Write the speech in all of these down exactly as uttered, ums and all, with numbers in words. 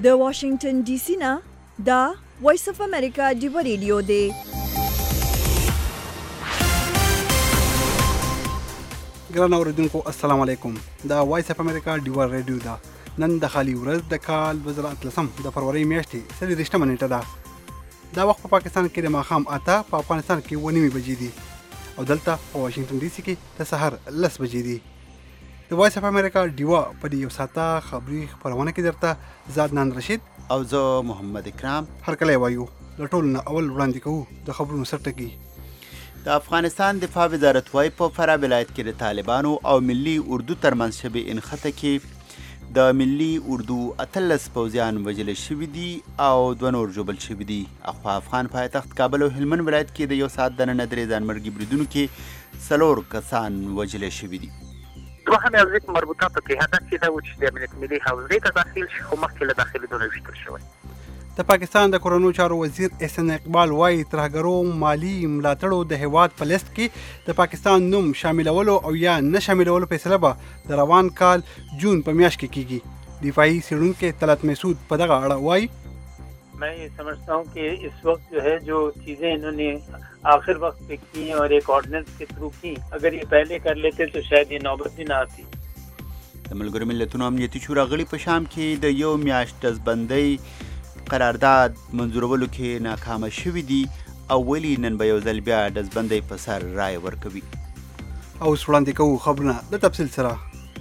د واشنگټن ډي سي نه دا وایس اف امریکا ډیو ریډیو دی. ګران اوریدونکو السلام علیکم. دا وایس اف امریکا ډیو ریډیو ده. نن د خالي ورځ د کال دوه زره اتلسم د فروری میاشتې څلوېښتمه نیټه ده. دا وخت په پاکستان کې د ماښام اته، په افغانستان کې اوه نیمې بجې دي او دلته په واشنگټن ډي سي کې د سهار لس بجې دي. د وایس اف امریکا ډیوا په دې یو ساعته خبري خپرونه کې درته زه عدنان رشید او زه محمد اکرام هرکلی وایو. له ټولو نه اول وړاندې کوو د خبرونو سرټکي. د افغانستان دفاع وزارت وايي په فراه ولایت کې د طالبانو او ملي اردو ترمنځ شبې انخته کې د ملي اردو اتلس پوځیان وژل شوي دي او دوه نور ژوبل شوي دي. اخوا افغان پایتخت کابل او هلمند ولایت کې د یو ساعت دننه درې ځانمرګي بریدونو کې څلور کسان وژل شوي دي. دوهم یو ځای مربوطاتو کې هدف یې دا و چې د امنیت ملي حوزې ته داخل شي، خو مخکې له داخلېدو نه ویشتل شوی. د پاکستان د کورونو چارو وزیر احسان اقبال وايي ترهګرو مالی ملاتړو د هیواد په لیست کې د پاکستان نوم شاملولو او یا نه شاملولو فیصله به د روان کال جون په میاشت کې کیږي. دفاعي څېړونکی طلعت مسعود په دغه اړه وايي मैं ये समझता हूँ कि इस वक्त जो है जो चीज़ें इन्होंने आखिर वक्त पे की और एक ऑर्डिनेंस के थ्रू की, अगर ये पहले कर लेते तो शायद ये नौबत भी ना आती. د ملګرو ملتونو امنیتي شورا غړي په شام کې د یو میاشت ډزبندۍ قرارداد منظورولو کې ناکامه شوي دي او ویلي نن به یو ځل بیا ډزبندۍ په سر رایه ورکوي. اوس وړاندې کوو خبرونه د تفصیل سره.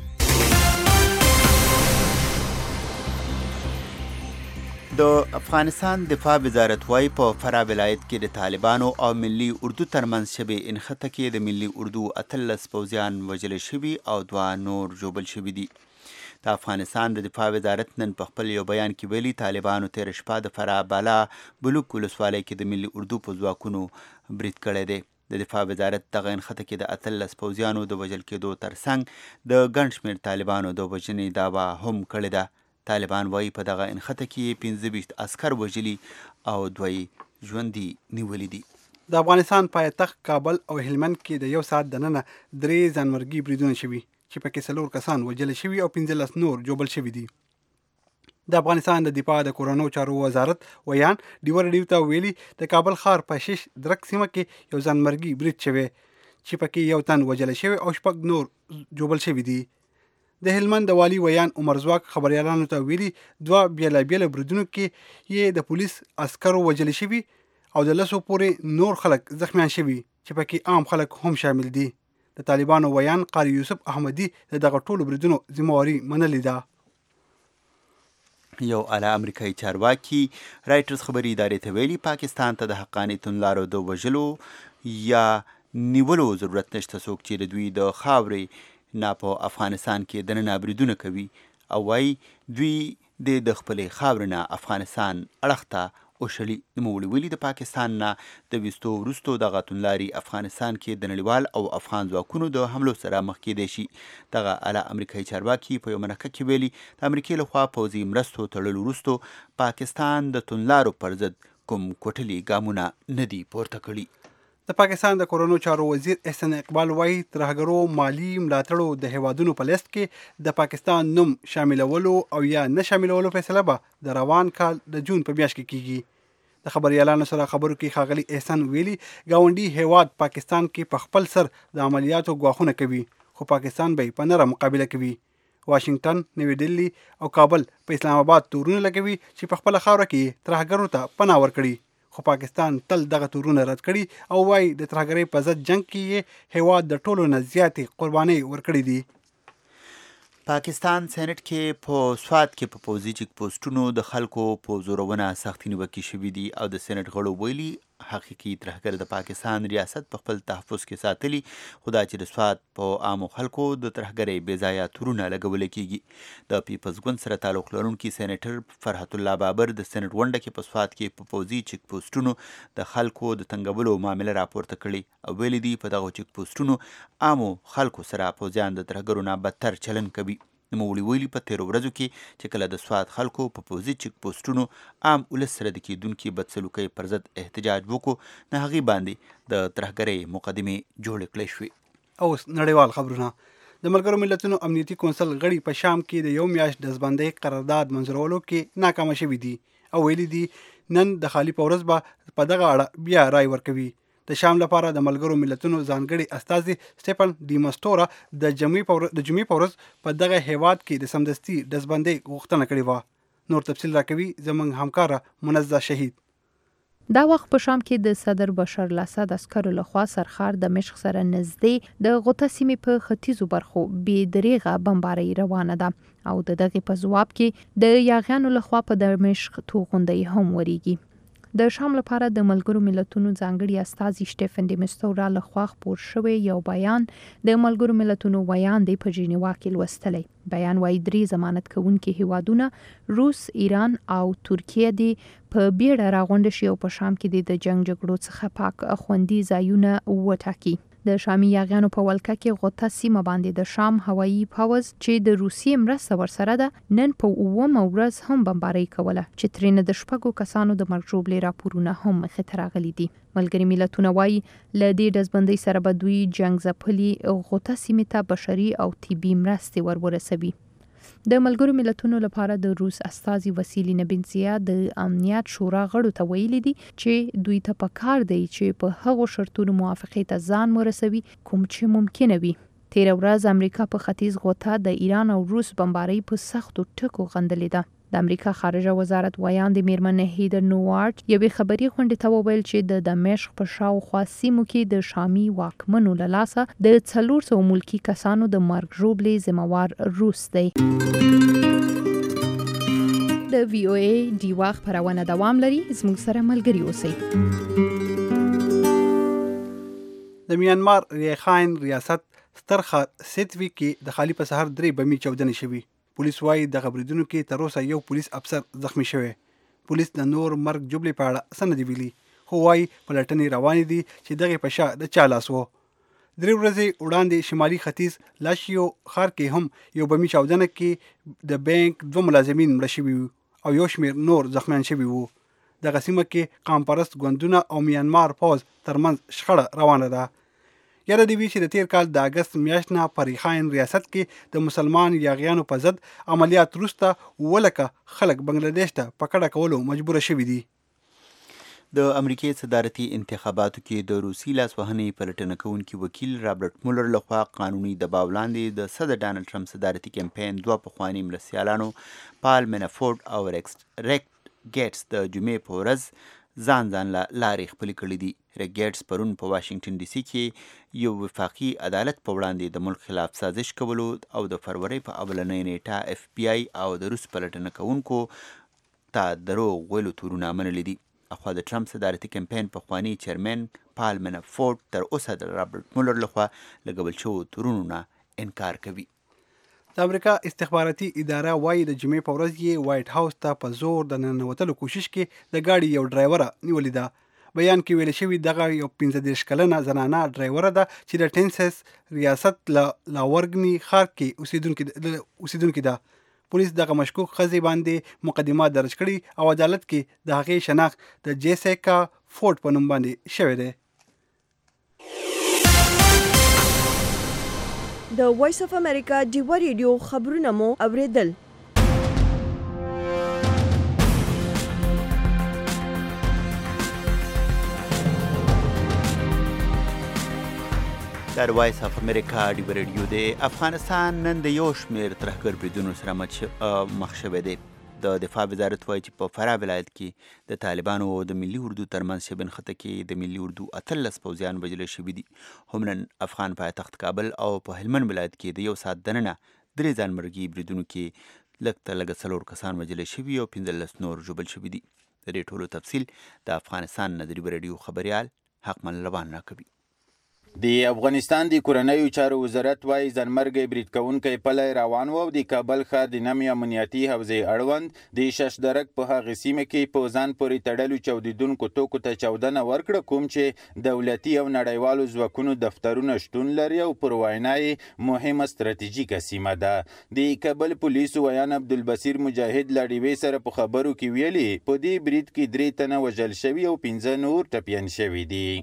د افغانستان دفاع وزارت وايي په فراه ولایت کې د طالبانو او ملي اردو ترمنځ شبې انخته کې د ملي اردو اتلس پوځیان وژل شوي او دوه نور ژوبل شوي دي. د افغانستان د دفاع وزارت نن په خپل یو بیان کې ویلي طالبانو تېره شپه د فراه بالا بلوک ولسوالۍ کې د ملي اردو په ځواکونو برید کړی دی. د دفاع وزارت دغه انخته کې د اتلس پوځیانو د وژل کېدو ترڅنګ د ګڼ شمېر طالبانو د وژنې دعوه هم کړې ده. طالبان وايي په دغه انخته کې پنځه ویشت عسکر وژلي او دوه یې ژوندي نیولي دي. د افغانستان پایتخت کابل او هلمند کې د یو ساعت دننه درې ځانمرګي بریدونه شوي چې پکې څلور کسان وژل شوي او پنځلس نور ژوبل شوي دي. د افغانستان د دفاع د کورونو چارو وزارت ویان ډیو ریډیو ته ویلي د کابل ښار په شیش درک سیمه کې یو ځانمرګي برید شوی چې پکې یو تن وژل شوی او شپږ نور ژوبل شوي دي. د هلمند د والي ویان عمر ځواک خبریالانو ته ویلي دوه بیلابیل بریدونو کې یې د پولیس عسکرو وژل شوي او د لسو پورې نور خلک زخمیان شوي چې پکې عام خلک هم شامل دي. د طالبانو ویان قاری یوسف احمدي د دغه ټولو بریدونو ذمهواري منلې ده. یو اعلی امریکایي چارواکي رایټرز خبري ادارې ته ویلي پاکستان ته د حقاني توندلارو د وژلو یا نیولو ضرورت نشته. څوک چې د دوی د خاورې نه په افغانستان کې دننه بریدونه کوي او وایي دوی د د خپلې خاورې نه افغانستان اړخ ته اوشلي. نوموړي ویلي د پاکستان نه د ویستو وروستو دغه توندلاري افغانستان کې د نړیوال او افغان ځواکونو د حملو سره مخ کیدی شي. دغه اعلی امریکایي چارواکي په یو مرکه کې ویلي د امریکې لخوا پوځي مرستو تړلو وروستو پاکستان د توندلارو پر ضد کوم کوټلي ګامونه نه دي پورته کړي. د پاکستان د کورونو چارو وزیر احسان اقبال وايي ترهګرو مالی ملاتړو د هیوادونو په لیست کې د پاکستان نوم شاملولو او یا نه شاملولو فیصله به د روان کال د جون په میاشت کې کیږي. د خبریالانو سره خبرو کې ښاغلي احسان ویلي ګاونډي هیواد پاکستان کې په خپل سر د عملیاتو ګواښونه کوي خو پاکستان به یې په نره مقابله کوي. واشنگټن، نوی ډیلي او کابل په اسلام آباد تورونه لګوي چې په خپله خاوره کې ترهګرو ته پناه ورکړي، خو پاکستان تل دغه تورونه رد کړي او وايي د ترهګرۍ په ضد جنگ کې یې هیواد د ټولو نه زیاتې قربانۍ ورکړي دي. پاکستان سېنټ کې په سوات کې په پوځي چیک پوسټونو د خلکو په زورونه سختې نیوکې شوي دي او د سېنټ غړو ویلي حقیقي ترهګر د پاکستان ریاست په خپل تحفظ کې ساتلي، خو دا چې د سوات په عامو خلکو د ترهګرۍ بې ځایه تورونه لګولی کېږي. د پیپلز ګوند سره تعلق لرونکي سېنیټر فرحت الله بابر د سېنټ غونډه کې په سوات کې په پوځي چیک پوسټونو د خلکو د تنګولو معامله راپورته کړې او ویلي دي په دغو چیک پوسټونو عامو خلکو سره پوځیان د ترهګرو نه بدتر چلند کوي. نوموړي ویلي په تېرو ورځو کې چې کله د سوات خلکو په پوځي چیک پوسټونو عام ولس سره د کېدونکي بدسلوکۍ پر ضد احتجاج وکړو نه هغې باندې د ترهګرۍ مقدمې جوړې کړای شوې. اوس نړیوال خبرونه. د ملګرو ملتونو امنیتي کونسل غړي په شام کې د یو میاشت ډزبندۍ قرارداد منظورولو کې ناکامه شوي دي او ویلي دي نن د خالی په ورځ به په دغه اړه بیا رای ورکوي. د شام لپاره د ملګرو ملتونو ځانګړي استازي سټیفن ډیمسټورا د جمعې په ورځ په دغه هیواد کې د سمدستي ډزبندۍ غوښتنه کړې وه. نور تفصیل راکوي زموږ همکاره منزه شهید. دا وخت په شام کې د صدر بشار الاسد عسکرو لخوا سرخار د مشق سره نږدې د غوطه سیمې په ختیځو برخو بې دریغه بمبارۍ روانه ده او د دغې په ځواب کې د یاغیانو لخوا په دمشق توغندۍ هم وریږي. د شام لپاره د ملګرو ملتونو ځانګړي استازي سټیفن ډیمسټورا لخوا خپور شوی یو بیان د ملګرو ملتونو ویان دی په جنیوا کې لوستلی. بیان وايي درې ضمانت کوونکي هیوادونه روس، ایران او ترکیه دي په بیړه راغونډ شي او په شام کې د جنگ جګړو څخه پاک خوندي ځایونه وټاکي. د شامي یاغیانو په ولکه کې غوطه سیمه باندې د شام هوایي پوځ چې د روسیې مرسته ورسره ده نن په اوومه ورځ هم بمبارۍ کوله چې ترېنه د شپږو کسانو د مرګ ژوبلې راپورونه هم مخې ته راغلي دي. ملګري ملتونه وایي له دې ډزبندۍ سره به دوی جنګ ځپلي غوطه سیمې ته بشري او طبي مرستې ور ورسوي. د ملګرو ملتونو لپاره د روس استازي وسیلی نبینزیا د امنیت شورا غړو ته ویلي دي چې دوی ته پکار دی چې په هغو شرطونو موافقې ته ځان ورسوي کوم چې ممکنه وي. تیر ورځ امریکا په ختیځ غوطه د ایران او روس بمبارۍ په سختو ټکو غندلې ده. د امریکا خارجه وزارت ویان د میرمنې هیدر نوارت یوې خبري غونډې ته وویل چې د دمشق په شاوخوا سیمو کې د شامي واکمنو له لاسه د څلور سوه ملکي کسانو د مرګ ژوبلې ذمہوار روس دی. د وی او ای ډیوا خبرونه دوام لري. زموږ سره ملګري اوسئ. د میانمار ریخاین ریاست سترخه سیتوي کې د خالی په سحر درې بمي چاودنې شوي. پولیس وايي د خبرېدونکو کې تر اوسه یو پولیس افسر زخمی شوی. پولیس د نور مرګ جوبلې په اړه څه نه دي ویلي خو وايي پلټنې روانې دي چې دغې په شا د چا لاس و. درې ورځې وړاندې شمالي ختیځ لاشیو ښار کې هم یو بمي چاودنه کې د بانک دوه ملازمین مړه شوي وو او یو شمېر نور زخمیان شوي وو. دغه سیمه کې قام پرست ګوندونه او میانمار پوځ ترمنځ شخړه روانه ده. یاده دې وي چې د تیر کال د اګست میاشت نه په ریخاین ریاست کې د مسلمان یاغیانو په ضد عملیات وروسته ولکه خلک بنګلادیش ته په کډه کولو مجبوره شوي دي. د امریکای صدارتي انتخاباتو کې د روسي لاسوهنې پلټنه کوونکي وکیل رابرټ مولر لخوا قانوني دباو لاندې د صدر ډانلډ ټرمپ صدارتي کمپاین دوه پخواني مرستیالانو پال منافورټ او ریکس ریک ګیټس د جمعې په ورځ ځان ځان له لارې خپلې کړي دي. ریک ګیټس پرون په واشنګټن ډي سي کې یو وفاقي عدالت په وړاندې د ملک خلاف سازش کولو او د فروری په اولنۍ نیټه اف بی آی او د روس پلټنه کوونکو ته دروغ ویلو تورونه منلي دي. اخوا د ټرمپ صدارتي کمپاین پخواني چیرمن پال منافورټ تر اوسه د رابرټ مولر لخوا لګول شوو تورونو نه انکار کوي. د امریکا استخباراتي اداره وايي د جمعې په ورځ یې وایټ هاوس ته په زور د ننوتلو کوشش کې د ګاډي یو ډرایوره نیولې ده. بیان کې ویل شوي دغه یو پنځه دېرش کلنه زنانه ډرایوره ده چې د ټینسس ریاست له لاورګني ښار کې اوسیدونکې ده. پولیس دغه مشکوک ښځې باندې مقدمه درج کړي او عدالت کې د هغې شناخت د جیسیکا فورډ په نوم باندې شوی دی. د وایس اف امریکا ډیوا ریډیو خبرونه مو اوریدل. دا د وایس اف امریکا ډیوا ریډیو دی. افغانستان نن د یو شمېر ترهګر بریدونو سره مخ شوی دی. د دفاع وزارت وایي چې په فراه ولایت کې د طالبانو او د ملي اردو ترمنځ شبین خطه کې د ملي اردو اتلس پوځیان وژل شوي دي. هم نن افغان پایتخت کابل او په هلمند ولایت کې د یو ساعت دننه درې ځانمرګي بریدونو کې لږ ته لږه څلور کسان وژل شوي او پنځلس نور ژوبل شوي دي. د دې ټولو تفصیل د افغانستان نه د ډیوا ریډیو خبریال حقمل روان راکوي. د افغانستان د کورنیو چارو وزارت وايي ځانمرګي برید کوونکی پلی روان و او د کابل ښار د نوې امنیتي حوزې اړوند د ششدرک په هغې سیمه کې په ځان پورې تړلو چاودېدونکو توکو ته چاودنه ورکړه کوم چې دولتي او نړیوالو ځواکونو دفترونه شتون لري او پر وینا یې مهمه ستراتیژیکه سیمه ده. د کابل پولیسو ویان عبدالبصیر مجاهد له ډیوې سره په خبرو کې ویلي په دې برید کې درې تنه وژل شوي او پنځه نور ټپیان شوي دي.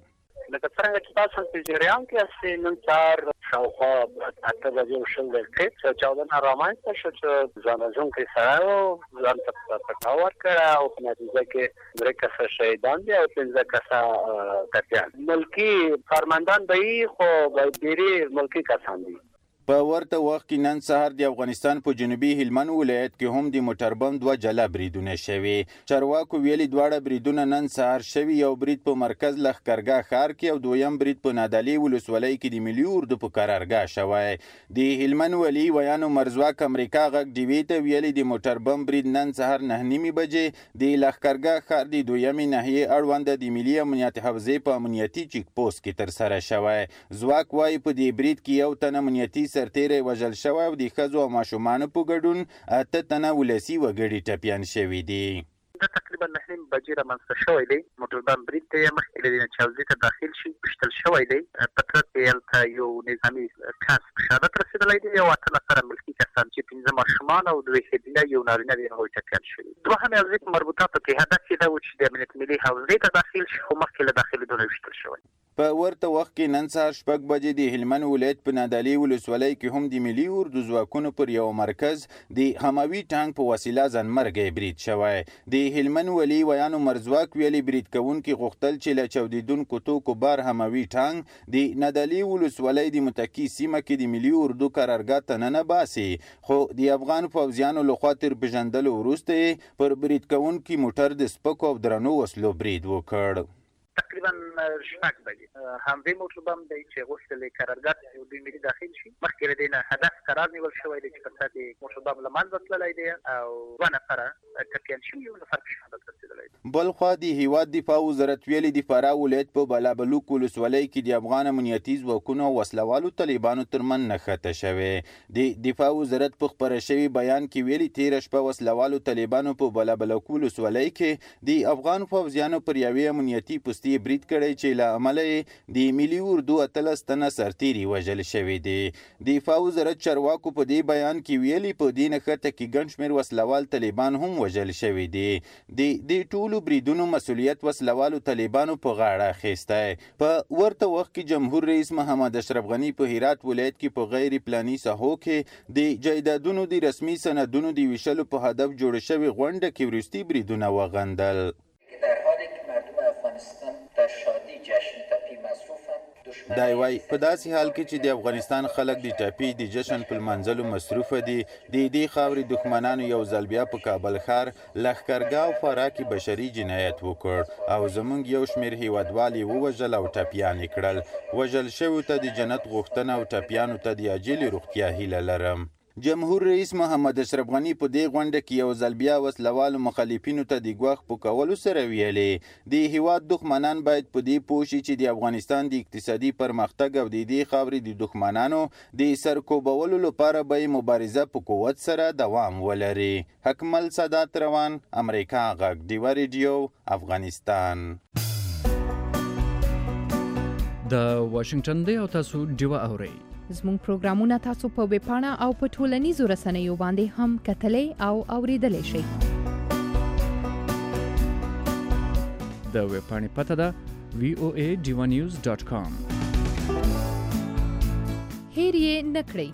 لکه څنګه چې تاسو په جریان کې اسې نن سهار شاوخوا اته بجې وشل دقیقې چې چاودنه رامنځته شو چې ځانوژونکی سړی و ځان ته پټا ورکړه او په نتیجه کې درې کسه شهیدان دي او پنځه کسه ټپیان. ملکي کارمندان به وي خو ډېری ملکي کسان دي. په ورته وخت کې نن سهار د افغانستان په جنوبي هلمند ولایت کې هم د موټر بم دوه جلا بریدونه شوي. چارواکو ویلي دواړه بریدونه نن سهار شوي، یو برید په مرکز لښکرګاه ښار کې او دویم برید په نادعلي ولسوالۍ کې د ملي اردو په قرارګاه شوی. د هلمند ولي ویانو مرزواک امریکا غږ ډیوي ته ویلي د موټر بم برید نن سهار نه نیمې بجې د لښکرګاه ښار د دویمې ناحیې اړونده د ملي امنیت حوزې په امنیتي چیک پوسټ کې ترسره شوی. زواک وایي په دې برید کې یو تن امنیتي سرتیری وژل شوی او د ښځو او ماشومانو په ګډون اته تنه ولسي وګړي ټپیان شوي دي. دا تقریبا نه نیم بجې رامنځته شوی دی. موټر بم برید ته یې مخکې له دې نه چې حوزې ته داخل شي پوښتل شوی دی. په ترڅ کې هلته یو نظامي کس په شهادت رسېدلی دی او اته نفره ملکي کسان چې پنځه ماشومان او دوې ښځینه یو نارینه د هغوی ټپیان شوي. دوهمې حوزې په مربوطاتو کې هدف یې دا و چې د امنیت ملي حوزې ته داخل شي خو مخکې له داخلېدو نه ویشتل شوی. په ورته وخت کې نن سهار شپږ بجې د هلمند ولایت په نادعلي ولسوالۍ کې هم د ملي اردو ځواکونو پر یو مرکز د حموي ټانک په وسیله ځانمرګی برید شوی. د هلمند ولي ویانو مرزواک ویلي برید کوونکي غوښتل چې له چاودېدونکو توکو بار حموي ټانک د نادعلي ولسوالۍ د متکي سیمه کې د ملي اردو قرارګاه ته ننه باسي، خو د افغان پوځیانو لخوا تر پېژندلو وروسته یې پر برید کوونکي موټر د سپکو او درنو وسلو برید وکړ. تقریبا شپږ بجې همدې موټر بم دی چې غوښتل یې قرارګاه ته یو دوی ملي داخل شي. مخکې له دې نه هدف قرار نیول شوی دی چې په سر د موټر بم له منځه تللی دی او دوه نفره ټپیان شوي، یو نفر په شهادت رسېدلی دی. بلخوا د هیواد دفاع وزارت ویلي د فراه ولایت په بالابلوک ولسوالۍ کې د افغان امنیتي ځواکونو او وسلوالو طالبانو ترمنځ نښته شوې. د دفاع وزارت په خپاره شوي بیان کې ویلي تېره شپه وسلوالو طالبانو په بالابلوک ولسوالۍ کې د افغان پوځیانو پر یوې امنیتي پوستې برید کړی چې له امله یې د ملي اردو اتلس تنه سرتیري وژل شوي دي. دفاع وزارت چارواکو په دې بیان کې ویلي په دې نښته کې ګڼ شمېر وسلوال طالبان هم وژل شوي دي. د دې ټولو بریدونو مسؤلیت وسلوالو طالبانو په غاړه اخیستی. په ورته وخت کې جمهور رئیس محمد اشرف غني په هرات ولایت کې په غیر پلاني ساحو کې د جایدادونو د رسمي سندونو د ویشلو په هدف جوړ شوې غونډه کې وروستي بریدونه وغندل. دای وای په داسې حال کې چې د افغانستان خلک د ټاپي د جشن په لمانځلو مصروفه دي، د دې خاورې دښمنانو یو ځل بیا په کابل ښار، لښکرګاه او فراه کې بشري جنایت وکړ او زموږ یو شمېر هیوادوال یې ووژل او ټپیان یې کړل. وژل شویو ته د جنت غوښتنه او ټپیانو ته د عاجلې روغتیا هیله لرم. جمهور رئیس محمد اشرف غني په دې غونډه کې یو ځل بیا وسلوالو مخالفینو ته د ګواښ په کولو سره ویلي د هیواد دښمنان باید په دې پوه شي چې د افغانستان د اقتصادي پرمختګ او د دې خاورې د دښمنانو د سرکوبولو لپاره به مبارزه په قوت سره دوام ولري. حکمل سادات روان، امریکا غږ، ډیوه ریډیو، افغانستان. د واشنگټن دی او تاسو ډیوه اورئ. زموږ پروګرامونه تاسو په ویب پاڼه او په ټولنیزو رسنیو باندې هم کتلی او اوریدلی شئ. د ویب پاڼې پته ده وی او ای ډیوه نیوز ډاټ کام. هیر یې نه کړئ.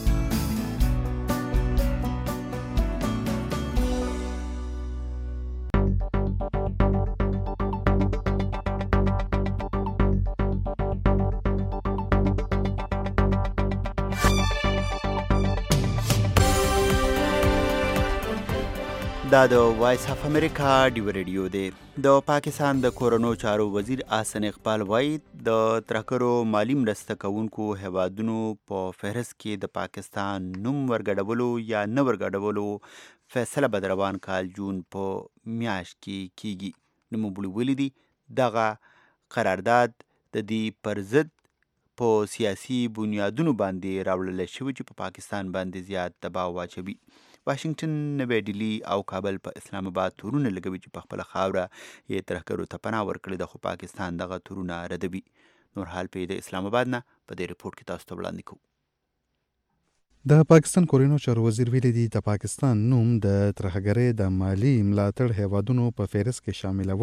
دا د وایس اف امریکا ډیو ریډیو دی. د پاکستان د کورونو چارو وزیر احسن اقبال وایي د ترهګرو مالی مرسته کوونکو هیوادونو په فهرست کې د پاکستان نوم ورګډولو یا نه ورګډولو فیصله به د روان کال جون په میاشت کې کیږي. نوموړي ویلي دي دغه قرارداد د دې پر ضد په سیاسي بنیادونو باندې راوړل شوی چې په پاکستان باندې زیات دباو واچوي. واشنگټن، نوی ډیلی او کابل په اسلام آباد تورونه لګوي چې په خپله خاوره یې ترهګرو ته پناه ورکړې ده، خو پاکستان دغه تورونه ردوي. نور حال په د اسلام آباد نه په دې رپورټ کې تاسو ته وړاندې کوو. د پاکستان کورونو چارو وزیر ویلي دي د پاکستان نوم د ترهګرۍ د مالی ملاتړ هیوادونو په فهرست کې شاملولو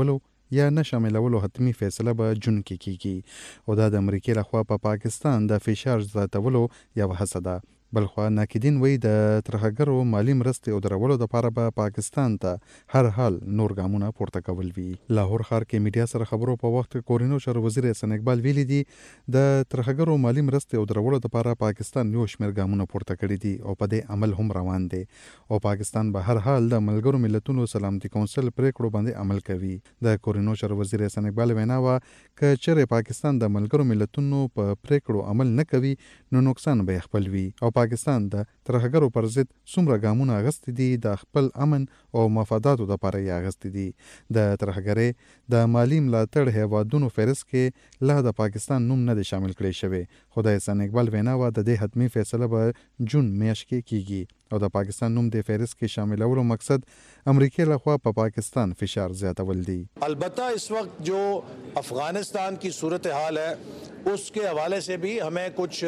یا نه شاملولو حتمی فیصله به جون کې کیږي او دا د امریکای لخوا په پا پاکستان د فشار زیاتولو یو هڅه ده. بلخوا ناقدین وایي د ترهګرو مالی مرستې او درولو دپاره به پاکستان ته هر حال نور ګامونه پورته کول وي. لاهور ښار کې میډیا سره خبرو په وخت کورینو چارو وزیر احسان اقبال ویلي دي د ترهګرو مالی مرستې او درولو دپاره پاکستان یو شمېر ګامونه پورته کړي دي او په دې عمل هم روان دی او پاکستان به هر حال د ملګرو ملتونو سلامتي کونسل پریکړو باندې عمل کوي. د کورینو چارو وزیر احسان اقبال وینا وه که چیرې پاکستان د ملګرو ملتونو په پریکړو عمل نه کوي نو نقصان به یې خپل وي او پاکستان د ترهګرو پر ضد څومره ګامونه اخیستي دي د خپل امن او مفاداتو دپاره یې اخیستي دي. د ترهګرۍ د مالي ملاتړ هیوادونو فهرست کې لا د پاکستان نوم نه دی شامل کړی شوی خو د احسان اقبال وینا وه د دې حتمي فیصله به جون میاشت کې کیږي او د پاکستان نوم د فهرست کې شاملولو مقصد امریکای لخوا په پا پاکستان فشار زیاتول دی. البتہ اس وقت جو افغانستان کی صورتحال ہے اس کے حوالے سے بھی ہمیں کچھ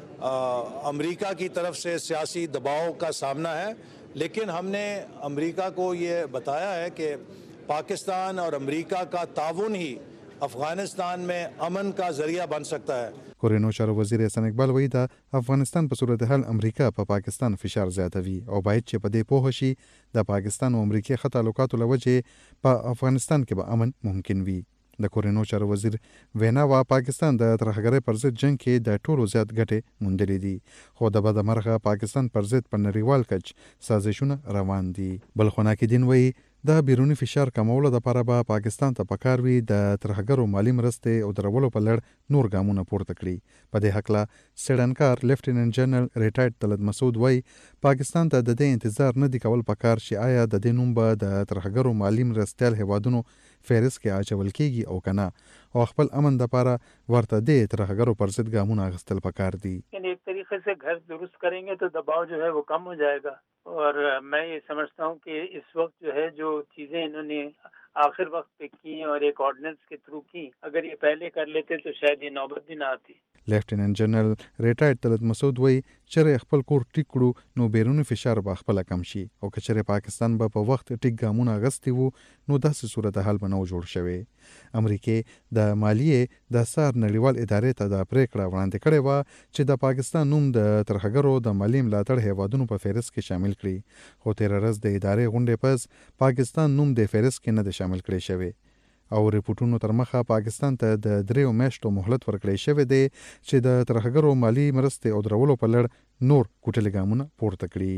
امریکہ کی طرف سے سیاسی دباؤ کا سامنا ہے لیکن ہم نے امریکہ کو یہ بتایا ہے کہ پاکستان اور امریکہ کا تعاون ہی افغانستان میں امن کا ذریعہ بن سکتا ہے. کورینو چارو وزیر احسان اقبال وایي د افغانستان په صورتحال امریکا په پا پاکستان فشار زیاتوي او باید چې په دې پوه شي د پاکستان او امریکای ښه تعلقاتو له وجې په افغانستان کې به امن ممکن وي. د کورینو چارو وزیر وینا وه پاکستان د ترهګرۍ پر ضد جنگ کې د ټولو زیات ګټې موندلې دي خو د بده مرغه پاکستان پر ضد په نړیوال کچ سازشونه روان دي. بل خو ناقدین وایي د بیرونی فشار کمولو دپاره به پاکستان ته پکار وي د ترهګرو مالی مرستې او درولو په لړ نور ګامونه پورته کړي. په دې هکله څېړنکار لیفټیننټ جنرال ریټایرډ طلعت مسعود وایي پاکستان ته د دې انتظار نه دی کول پکار چې آیا د دې نوم به د ترهګرو مالی مرستیال هیوادونو فهرست کې اچول کیږي او کنه او خپل امن دپاره ورته دې ترهګرو پر ضد ګامونه اخیستل پکار دي. یعنی ایک طریقے سے گھر درست کریں گے تو دباؤ جو ہے وہ کم ہو جائے گا اور میں یہ سمجھتا ہوں کہ اس وقت جو ہے جو چیزیں انہوں نے آخر وقت پہ کی اور ایک آرڈیننس کے تھرو کی اگر یہ پہلے کر لیتے تو شاید یہ نوبت بھی نہ آتی. لیفټیننټ جنرال ریټایرډ طلعت مسعود وایي چیرې خپل کور ټیک کړو نو بیرونی فشار به خپله کم شي او که چیرې پاکستان به په وخت ټیک ګامونه اخیستي وو نو داسې صورتحال به نه و جوړ شوی. امریکې د مالیې د سار نړیوال ادارې ته دا پریکړه وړاندې کړې وه چې د پاکستان نوم د ترهګرو د مالي ملاتړ هیوادونو په فهرست کې شامل کړي خو تېره ورځ د ادارې غونډې پس پاکستان نوم د فهرست کې نه دی شامل کړی شوی او ریپورټونو تر مخه پاکستان ته د دریو میاشتو مهلت ورکړی شوی دی چې د ترهګرو مالی مرستې او درولو په لړ نور کوټلې ګامونه پورته کړي.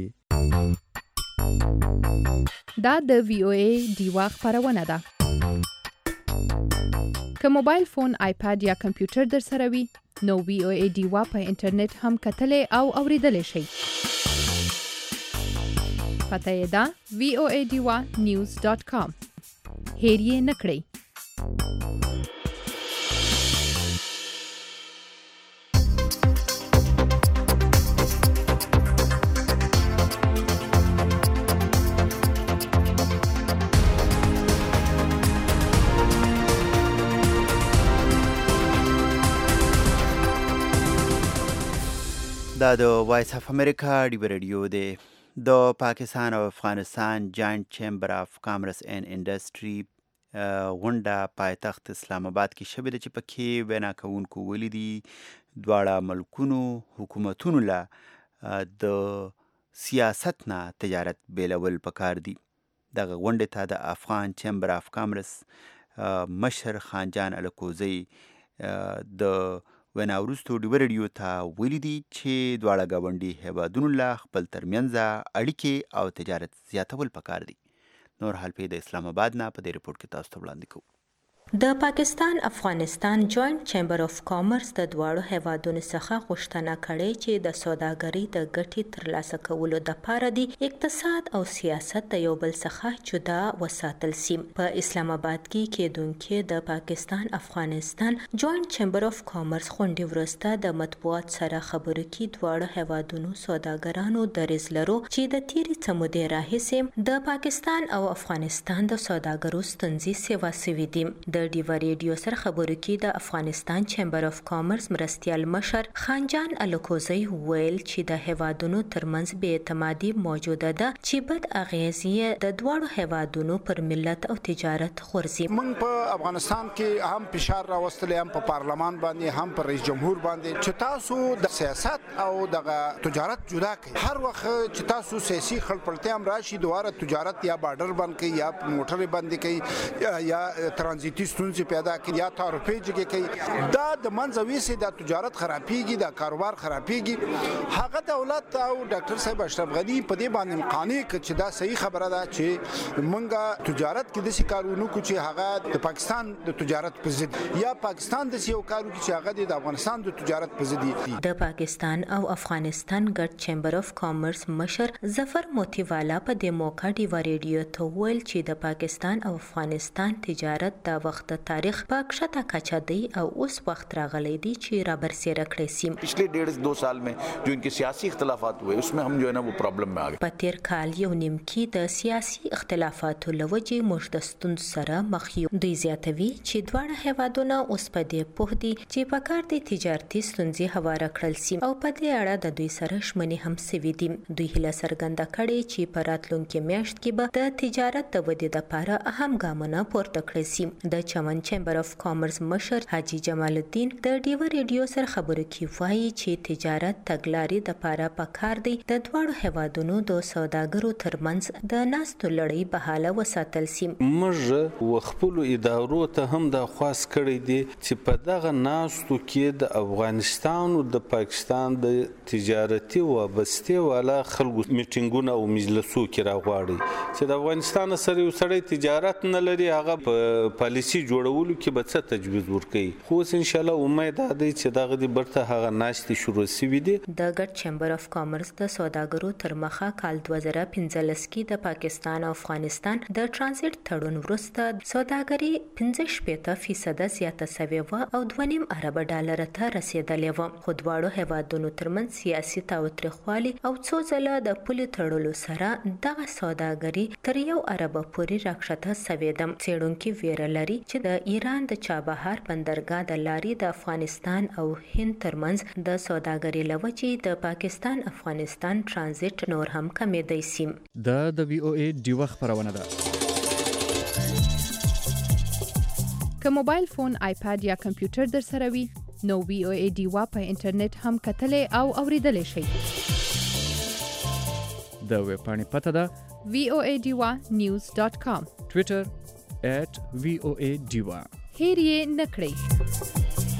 دا د وی او ای ډیوا خپرونه ده. که موبایل فون، آیپاد یا کمپیوټر در سره وي نو وی او ای ډیوا په انټرنیټ هم کتلی او اوریدلی شئ. پته یې ده وی او ای ډیوا نیوز ډاټ کام. هیر یې نه کړئ. دا د وایس اف امریکا ډیو ریډیو دی. د پاکستان او افغانستان جاینټ چیمبر اف کامرس اینڈ انډسټري غونډه پایتخت اسلام آباد کې شوې ده چې پکې وینا کوونکو ویلي دي دواړه ملکونو حکومتونو له د سیاست نه تجارت بیلول پکار دي. دغه غونډې ته د افغان چیمبر اف کامرس مشر خانجان الکوزی د وینا وروستو ډیو ریډیو ته ویلي دي چې دواړه ګاونډي هیوادونو له خپل ترمنځه اړیکې او تجارت زیاتول پکار دي. نور حال په د اسلام آباد نه په دې رپورټ کې تاسو ته وړاندې کوو. د پاکستان افغانستان جوائنٹ چیمبر اف کامرس د دواړو هیوادونو څخه غوښتنه کړې چې د سوداګرۍ د ګټې ترلاسه کولو دپاره د اقتصاد او سیاست د یو بل څخه جدا وساتل سي. په اسلام آباد کې کېدونکې د پاکستان افغانستان جوائنٹ چیمبر اف کامرس غونډې وروسته د مطبوعات سره خبرو کې دواړو هیوادونو سوداګرانو دریځ لرو چې د تېرې څه مودې راهیسې د پاکستان او افغانستان د سوداګرو ستونزې سیوا سوي دي. د ډیوا ریډیو سره خبرو کې د افغانستان چیمبر اف کامرس مرستیال مشر خانجان الکوزی ویل چې د هیوادونو ترمنځ بې اعتمادي موجوده ده چې بد اغیزې د دواړو هیوادونو پر ملت او تجارت غورځي. موږ په افغانستان کې هم فشار راوستلی، هم په پارلمان باندې، هم په رئیس جمهور باندې چې تاسو د سیاست او د تجارت جدا کړئ. هر وخت چې تاسو سیاسي خړپړتیا هم راشي دواره تجارت یا بارډر بند کړي یا موټرې بند کړي یا ترانزیتي ستونزې پیدا کړي یا تعرفې جګې کړي، دا د منځه ویسي د تجارت خرابېږي، د کاروبار خرابېږي. هغه دولت او ډاکټر صاحب اشرف غني په دې باندې قانع کړ چې دا صحیح خبره ده چې موږ تجارت کې داسې کارونه کوو چې هغه د پاکستان د تجارت په ضد یا پاکستان داسې یو کار وکړي چې هغه د افغانستان د تجارت په ضد دي. د پاکستان او افغانستان ګډ چیمبر اف کامرس مشر ظفر موتیوالا په دې موقع ډیوا ریډیو ته ویل چې د پاکستان او افغانستان تجارت د وخت تاریخ په کښته کچه دی او اوس وخت راغلی دی چې را برسېره کړی سي. पिछले डेढ़ दो साल में जो इनके सियासी इख्तलाफात हुए उसमें हम जो है ना वो प्रॉब्लम में आ गए. په تیر کال یو نیم کې د سیاسي اختلافاتو لوجې موږ د ستونزو سره مخ یو. دوی زیاتوي چې دواړه هیوادونه اوس په دې پوه دي چې په کار د تجارتي ستونزې هواره کړل سي او په دې اړه د دوی سره ژمنې هم سوي دي. دوی هیله څرګنده کړې چې په راتلونکي میاشت کې به د تجارت د ودې لپاره اهم ګامونه پورته کړي سي. د چمن چیمبر اف کامرس مشر حاجی جمال الدین د ډیوا ریډیو سره خبرو کې وایي چې تجارت تګلارې د لپاره پکار دی د دواړو هیوادونو د سوداګرو ترمنځ د ناستو لړۍ بحاله وساتل سي. موږ وخپل ادارو ته هم د خاص کړی دی چې په دغه ناستو کې د افغانستان او د پاکستان د تجارتي وابستې والا خلکو میټینګونه او مجلسو کې راغواړي چې د افغانستان سره یو سړی تجارت نه لري، هغه په پالیسي جوړولو کې به څه تجویز ورکړي. خو ان شاء الله امید ده چې دغه د برته هغه ناشتي شروع شوي دي. د ګډ چیمبر اف کامرس د سوداګرو تر مخه کال دوه زره پنځلس کې د پاکستان او افغانستان د ترانزیت تړون وروسته سوداګري پنځه شپېته فیصده زیاته شوې وه او دوه نیم ارب ډالر ته رسیدلې وه. خو دواړو هیوادونو ترمنځ سیاسي تاوتریخوالي او څو ځله د پولې تړلو سره دغه سوداګري تر یو ارب پورې راکښته شوې ده. څېړونکي ویره لري چې د ایران د چابهار بندرګاه د لارې د افغانستان او هند ترمنځ د سوداګري له وجې د پاکستان افغانستان ترانزیت نور هم کمېدی سي. دا د وی او ای ډیوه خبرونه ده. که موبایل فون، آیپاد یا کمپیوټر در سره وي نو وی او ای ډیوه په انټرنیټ هم کتلې او اوریدلې شئ. د ویب پاڼې پته ده وی او ای ډیوه نیوز ډاټ کام، ټویټر ایٹ وی او ای ډیوه. هیر یې نه کړئ.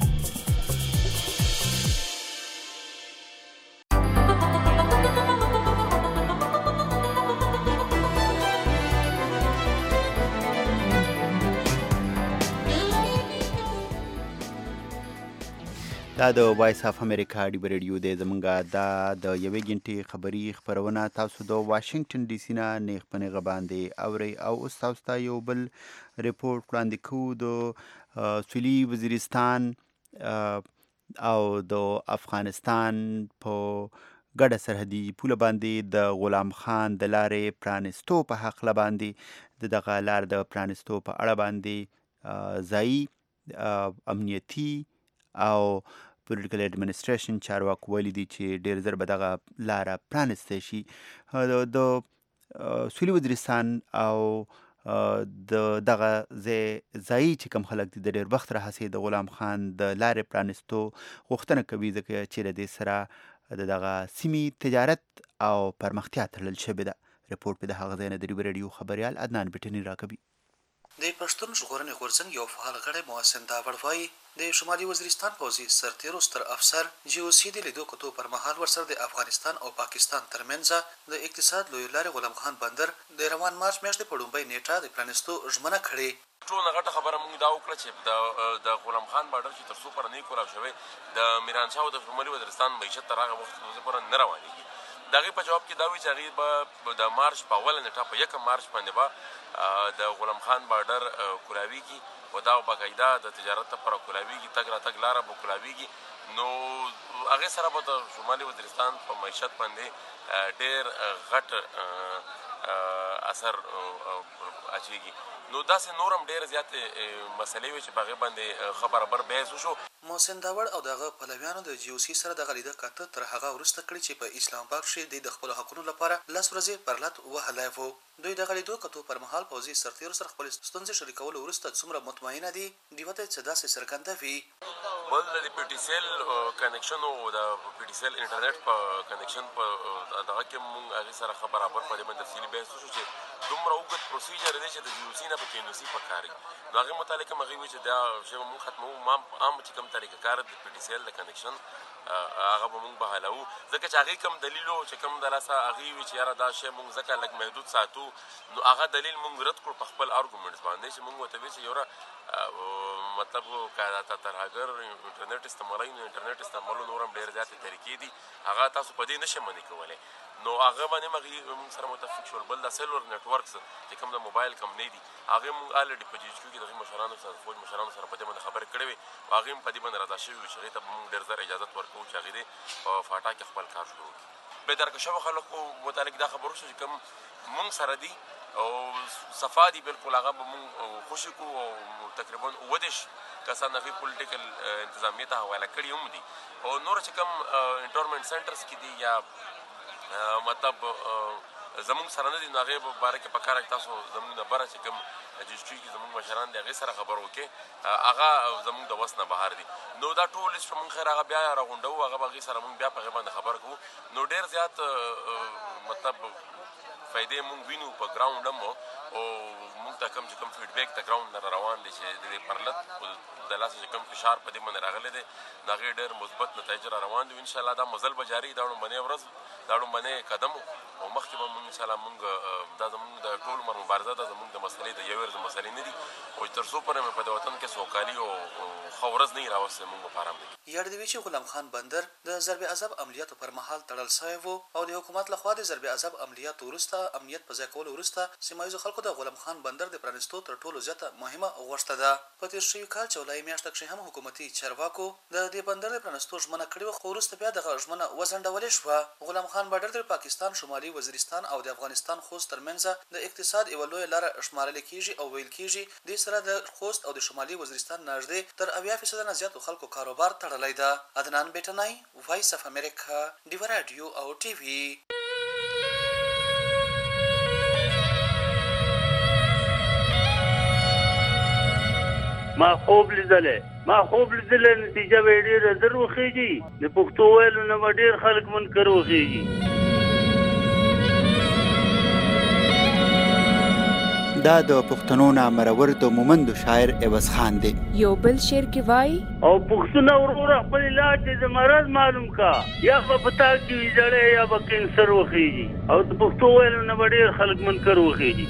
دا د وایس اف امریکا ډیوا ریډیو دی. زمونږ دا د یوې غنټې خبري خپرونه تاسو د واشنگټن ډي سي نه نیغ په نیغه باندې اورئ او اوس تاسو ته یو بل ریپورټ وړاندې کوو. د سویلي وزیرستان او د افغانستان په ګډه سرحدي پوله باندې د غلام خان د لارې پرانستو په حقله باندې د دغه لار د پرانستو په اړه باندې ځایي امنیتي او پولیټیکل اډمنسټریشن چارواکو ویلي دي چې ډېر ژر به دغه لاره پرانستی شي. د سویلي وزیرستان او د دغه ځایي چې کوم خلک دي د ډېر وخت راهیسې د غلام خان د لارې پرانستو غوښتنه کوي ځکه چې له دې سره د دغه سیمې تجارت او پرمختیا تړل شوې ده. رپورټ په د هغه ځای نه د ډیوا ریډیو خبریال عدنان بټني راکوي. د پښتون ژغورنې غورځنګ یو فعال غړی محسن داوړ وایي د شمالي وزیرستان پوځي سرتیرو ستر افسر جی او سی د لیدو کتو پر مهال ورسره د افغانستان او پاکستان ترمنځ د اقتصاد لوی لارې غلام خان بندر د روان مارچ میاشتې په لومړۍ نیټه د پرانستو ژمنه کړې. ټول غټه خبره موږ دا وکړه چې د د غلام خان بارډر چې تر څو پر نه کولاو شوی د میرانشاه او د شمالي وزیرستان معیشت تر هغه وخت پورې نه روانېږي. د هغې په جواب کې دا وایي چې هغې به د مارچ په اوله نیټه په یکم مارچ باندې به د غلام خان بارډر کولاویږي او دا باقاعده د تجارت لپاره کولاویږي، تګ راتګ لاره به کولاویږي. نو هغې سره به د شمالي وزیرستان په معیشت باندې ډېر غټ اثر اچيږي. نو داسې نورم ډېر زیاتې مسلې وي چې په هغې باندې خبره بر بحث وشو. محسن داوړ او دغه پلویانو د جی او سی سره دغه لیده کاته تر هغه وروسته کړي چې په اسلام آباد کښې د خپلو حقونو لپاره لس ورځې پر لت وهلی و. دوی دغه لیدو کتو پر مهال پوځي سرتېرو سره خپلې ستونزې شریکولو وروسته څومره مطمئنه دي ډیوه ته څه داسې څرګندوي. بل د پی ټي سیل کنیکشن او د پی ټي سیل انټرنیټ په کنیکشن په دغه کې مونږ هغې سره خبره پر په دې باندې تفصیلي بحث وشو چې دومره اوږد پروسیجر دی چې د جی او سی نه په کې نوسي پکار وي. نو هغې متعلق هم هغې وایي چې دا شی به مونږ ختموو. عام چې کوم طریقه کار د پی ټي سیل د کنیکشن هغه به مونږ بحالوو، ځکه چې هغې کوم دلیل و چې کوم د لاسه هغې وي چې یاره دا شی مونږ ځکه لږ محدود ساتو. نو هغه دلیل مونږ رد کړو په خپل ارګومنټس باندې چې مونږ ورته وایي چې یوره مطلب که تا ترهګر انټرنیټ استعمالوي نو انټرنیټ استعمالو نور هم ډېر زیاتې طریقې دي، هغه تاسو په دې نشئ منې کولی. نو هغه باندې هم هغې مونږ سره متفق شول. بل د سیلور نیټورکس چې کوم د موبایل کمپنۍ دي هغې مونږ الریډي په جي ایچ کیو کې د هغې مشرانو سره فوج مشرانو سره په دې باندې خبرې کړې وې. هغې هم په دې باندې رضا شوي وي چې هغې ته به مونږ ډېر زر اجازت ورکوو چې هغې دې په فاټا کې خپل کار شروع کړي. بېدرکه شوو خلکو متعلق دا خبر وشو چې کوم مونږ سره دي او صفا دي بالکل هغه به مونږ خوشي کړو او تقریبا اووه دېرش کسان هغې پولیټیکل انتظامیې ته حواله کړي هم دي. او نور چې کوم انټورمنټ سنټرز کې دي یا مطلب زمونږ سره نه دي نو هغې په باره کې په کار تاسو زمونږ نه بره چې کوم رجسټري کې زمونږ مشران دي هغې سره خبر وکړې، هغه زمونږ د وس نه بهر دي. نو دا ټول لیست مونږ خیر هغه بیا راغونډوو، هغه به هغې سره مونږ بیا په هغې باندې خبر کوو. نو ډېر زیات مطلب فایدې مونږ وینو په ګراونډ هم او مونږ ته کوم چې کوم فیډبیک د ګراونډ نه روان دی چې د دې پرلت د لاسه چې کوم فشار په دې باندې راغلی دی د هغې ډېر مثبت نتایج را روان دي. انشاءالله دا مزل به جاري دا لومړنۍ ورځ دا لومړنی قدم او مخکې به مونږ انشاءالله مونږ دا زمونږ د ټول عمر مبارزه ده، زمونږ د مسلې د یوې ورځې مسلې نه دي او تر څو پورې مې په دې وطن کې سوکالي او ښه ورځ نه وي راوستې مونږ به په ارام دی. یاد دې وي چې غلام خان بندر د ضرب عذاب عملیاتو پر مهال تړل شوی و او د حکومت لخوا د ضرب عذاب عملیاتو وروسته امنیت په ځای کولو وروسته سیمه ییزو خلکو د غلام خان بندر د پرانیستو تر ټولو زیاته مهمه غوښته ده. په تېر شوي کال جولای میاشته کښې هم حکومتي چارواکو د دې بندر د پرانیستو ژمنه کړې وه، خو وروسته بیا دغه ژمنه وځنډولې شوه. غلام خان بندر د پاکستان شمالي وزیرستان او د افغانستان خوست ترمنځ د اقتصاد یوه لویه لاره شمارل کېږي او ویل کېږي دې سره د خوست او د شمالي وزیرستان نږدې تر اویا فیصده نه زیاتو خلکو کاروبار تړلی ده. عدنان بیټنی، وایس اف امریکا، ډیوه راډیو او ټي وي. ما خوب لیدلی ما خوب لیدلی نتیجه به یې ډېره زر وخېږي. د پښتو ویلو نه به ډېر خلک منکر وخېږي. دا د پښتنو نامرور د مومندو شاعر عوض خان دی. یو بل شعر کې وایي او پښتونه وروره خپل علاج دې د مرض معلوم کا، یا به په تا کې وي زړی یا به کینسر وخېږي او د پښتو ویلو نه به ډېر خلک منکر وخېږي.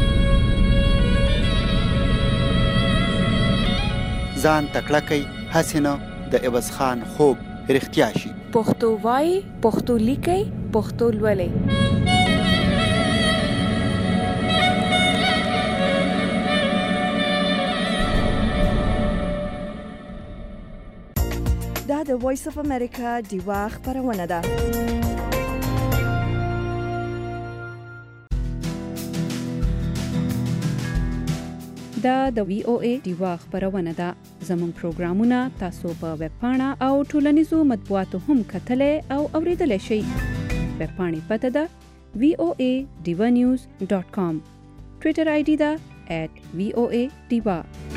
ځان تکړه کوي هسې نه د عوض خان خوب رښتیا شي. پښتو وایي، پښتو لیکئ، پښتو لولئ. دا د وایس اف امریکا ډیوه خپرونه ده. دا د وی او ای ډیوه خپرونه ده. زموږ پروګرامونه تاسو په ویب پاڼه او ټولنیزو مطبوعاتو هم کتلی او اوریدلی شئ. ویب پاڼې پته ده وی او ای ډیوه نیوز ډاټ کام. ټویټر آی ډي ده ایټ وی او ای ډیوه.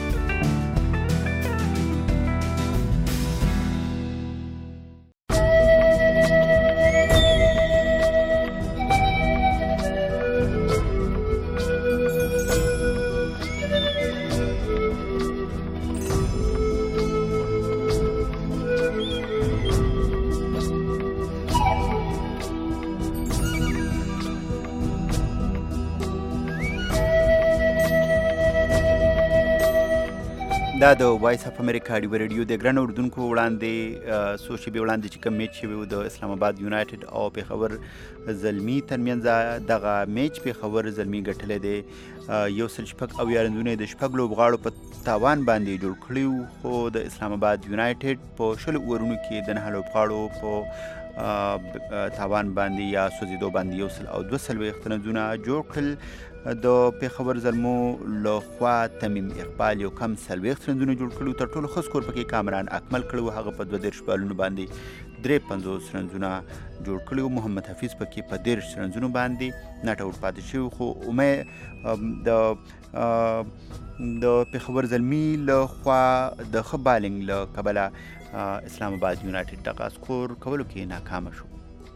دا د وایس اف امریکا ډیوه ریډیو د ګرانو اردوونکو وړاندې څو شېبې وړاندې چې کوم میچ شوی و د اسلام آباد یونایټډ او پېښور زلمي ترمنځ، دغه میچ پېښور زلمي ګټلی دی. یو سل شپږ اویا رنونه د شپږ لوبغاړو په تاوان باندې جوړ کړي وو، خو د اسلام آباد یونایټډ په شلو اوورونو کې د نهه لوبغاړو په تاوان باندې یا سوځېدو باندې یو سل او دوه څلوېښت نمرونه جوړ کړل. د پیښور زلمو له خوا تمیم اقبال یو کم څلوېښت رنزونه جوړ کړي. تر ټولو ښه سکور پکې کامران اکمل کړی، هغه په دوه دېرش بالونو باندې درې پنځوس رنزونه جوړ کړي. محمد حفیظ پکې په دېرش رنزونو باندې ناټ اوټ پاتې شوی، خو امید د د پیښور زلمي له خوا د ښه بالینګ له کبله اسلام آباد یونایټډ دغه سکور کولو کې ناکامه شو.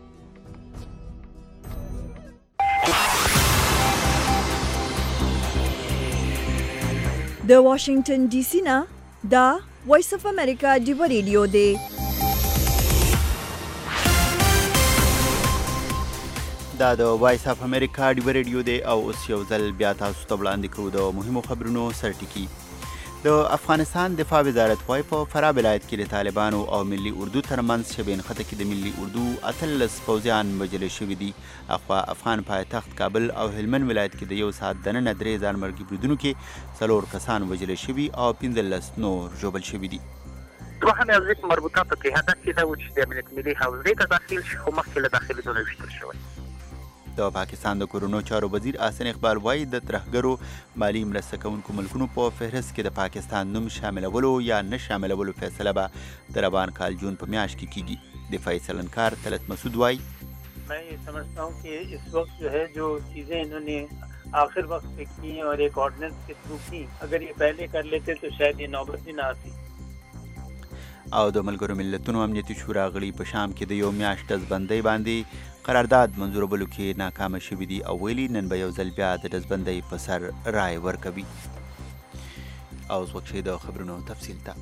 د واشنگټن ډي سي نه دا وایس اف امریکا ډیو ریډیو دی. دا د وایس اف امریکا ډیو ریډیو دی او اوس یو ځل بیا تاسو ته وړاندې کوو د مهمو خبرونو سرټکي. د افغانستان دفاع وزارت وايي په فراه ولایت کې د طالبانو او ملي اردو ترمنځ شبین خطه کې د ملي اردو اتلس پوځیان وژل شوي دي. اخوا افغان پایتخت کابل او هلمند ولایت کې د یو ساعت دننه درې ځانمرګي بریدونو کې څلور کسان وژل شوي او پنځلس نور ژوبل شوي دي. دوهم حوزې په مربوطاتو کې هدف یې دا و چې د امنیت ملي حوزې ته داخل شي، خو مخکې له داخلېدو نه ویشتل شوی. د پاکستان د کورونو چارو وزیر احسن اقبال وایي د ترهګرو مالی مرسته کوونکو ملکونو په فهرست کې د پاکستان نوم شاملولو یا نه شاملولو فیصله به د روان کال جون په میاشت کې کیږي. دفاعي سلنکار طلعت مسعود وایي मैं ये समझता हूँ कि इस वक्त जो है जो चीज़ें इन्होंने आखिर वक्त पे की और एक ऑर्डिनेंस के थ्रू की, अगर ये पहले कर लेते तो शायद ये नौबत भी ना आती. او د ملګرو ملتونو امنیتي شورا غړي په شام کې د یو میاشت ډزبندۍ باندې قرارداد منظورولو کې ناکامه شوي دي او ویلي نن به یو ځل بیا د ډزبندۍ په سر رای ورکوي. او اوس وخت د خبرونو تفصیل ته.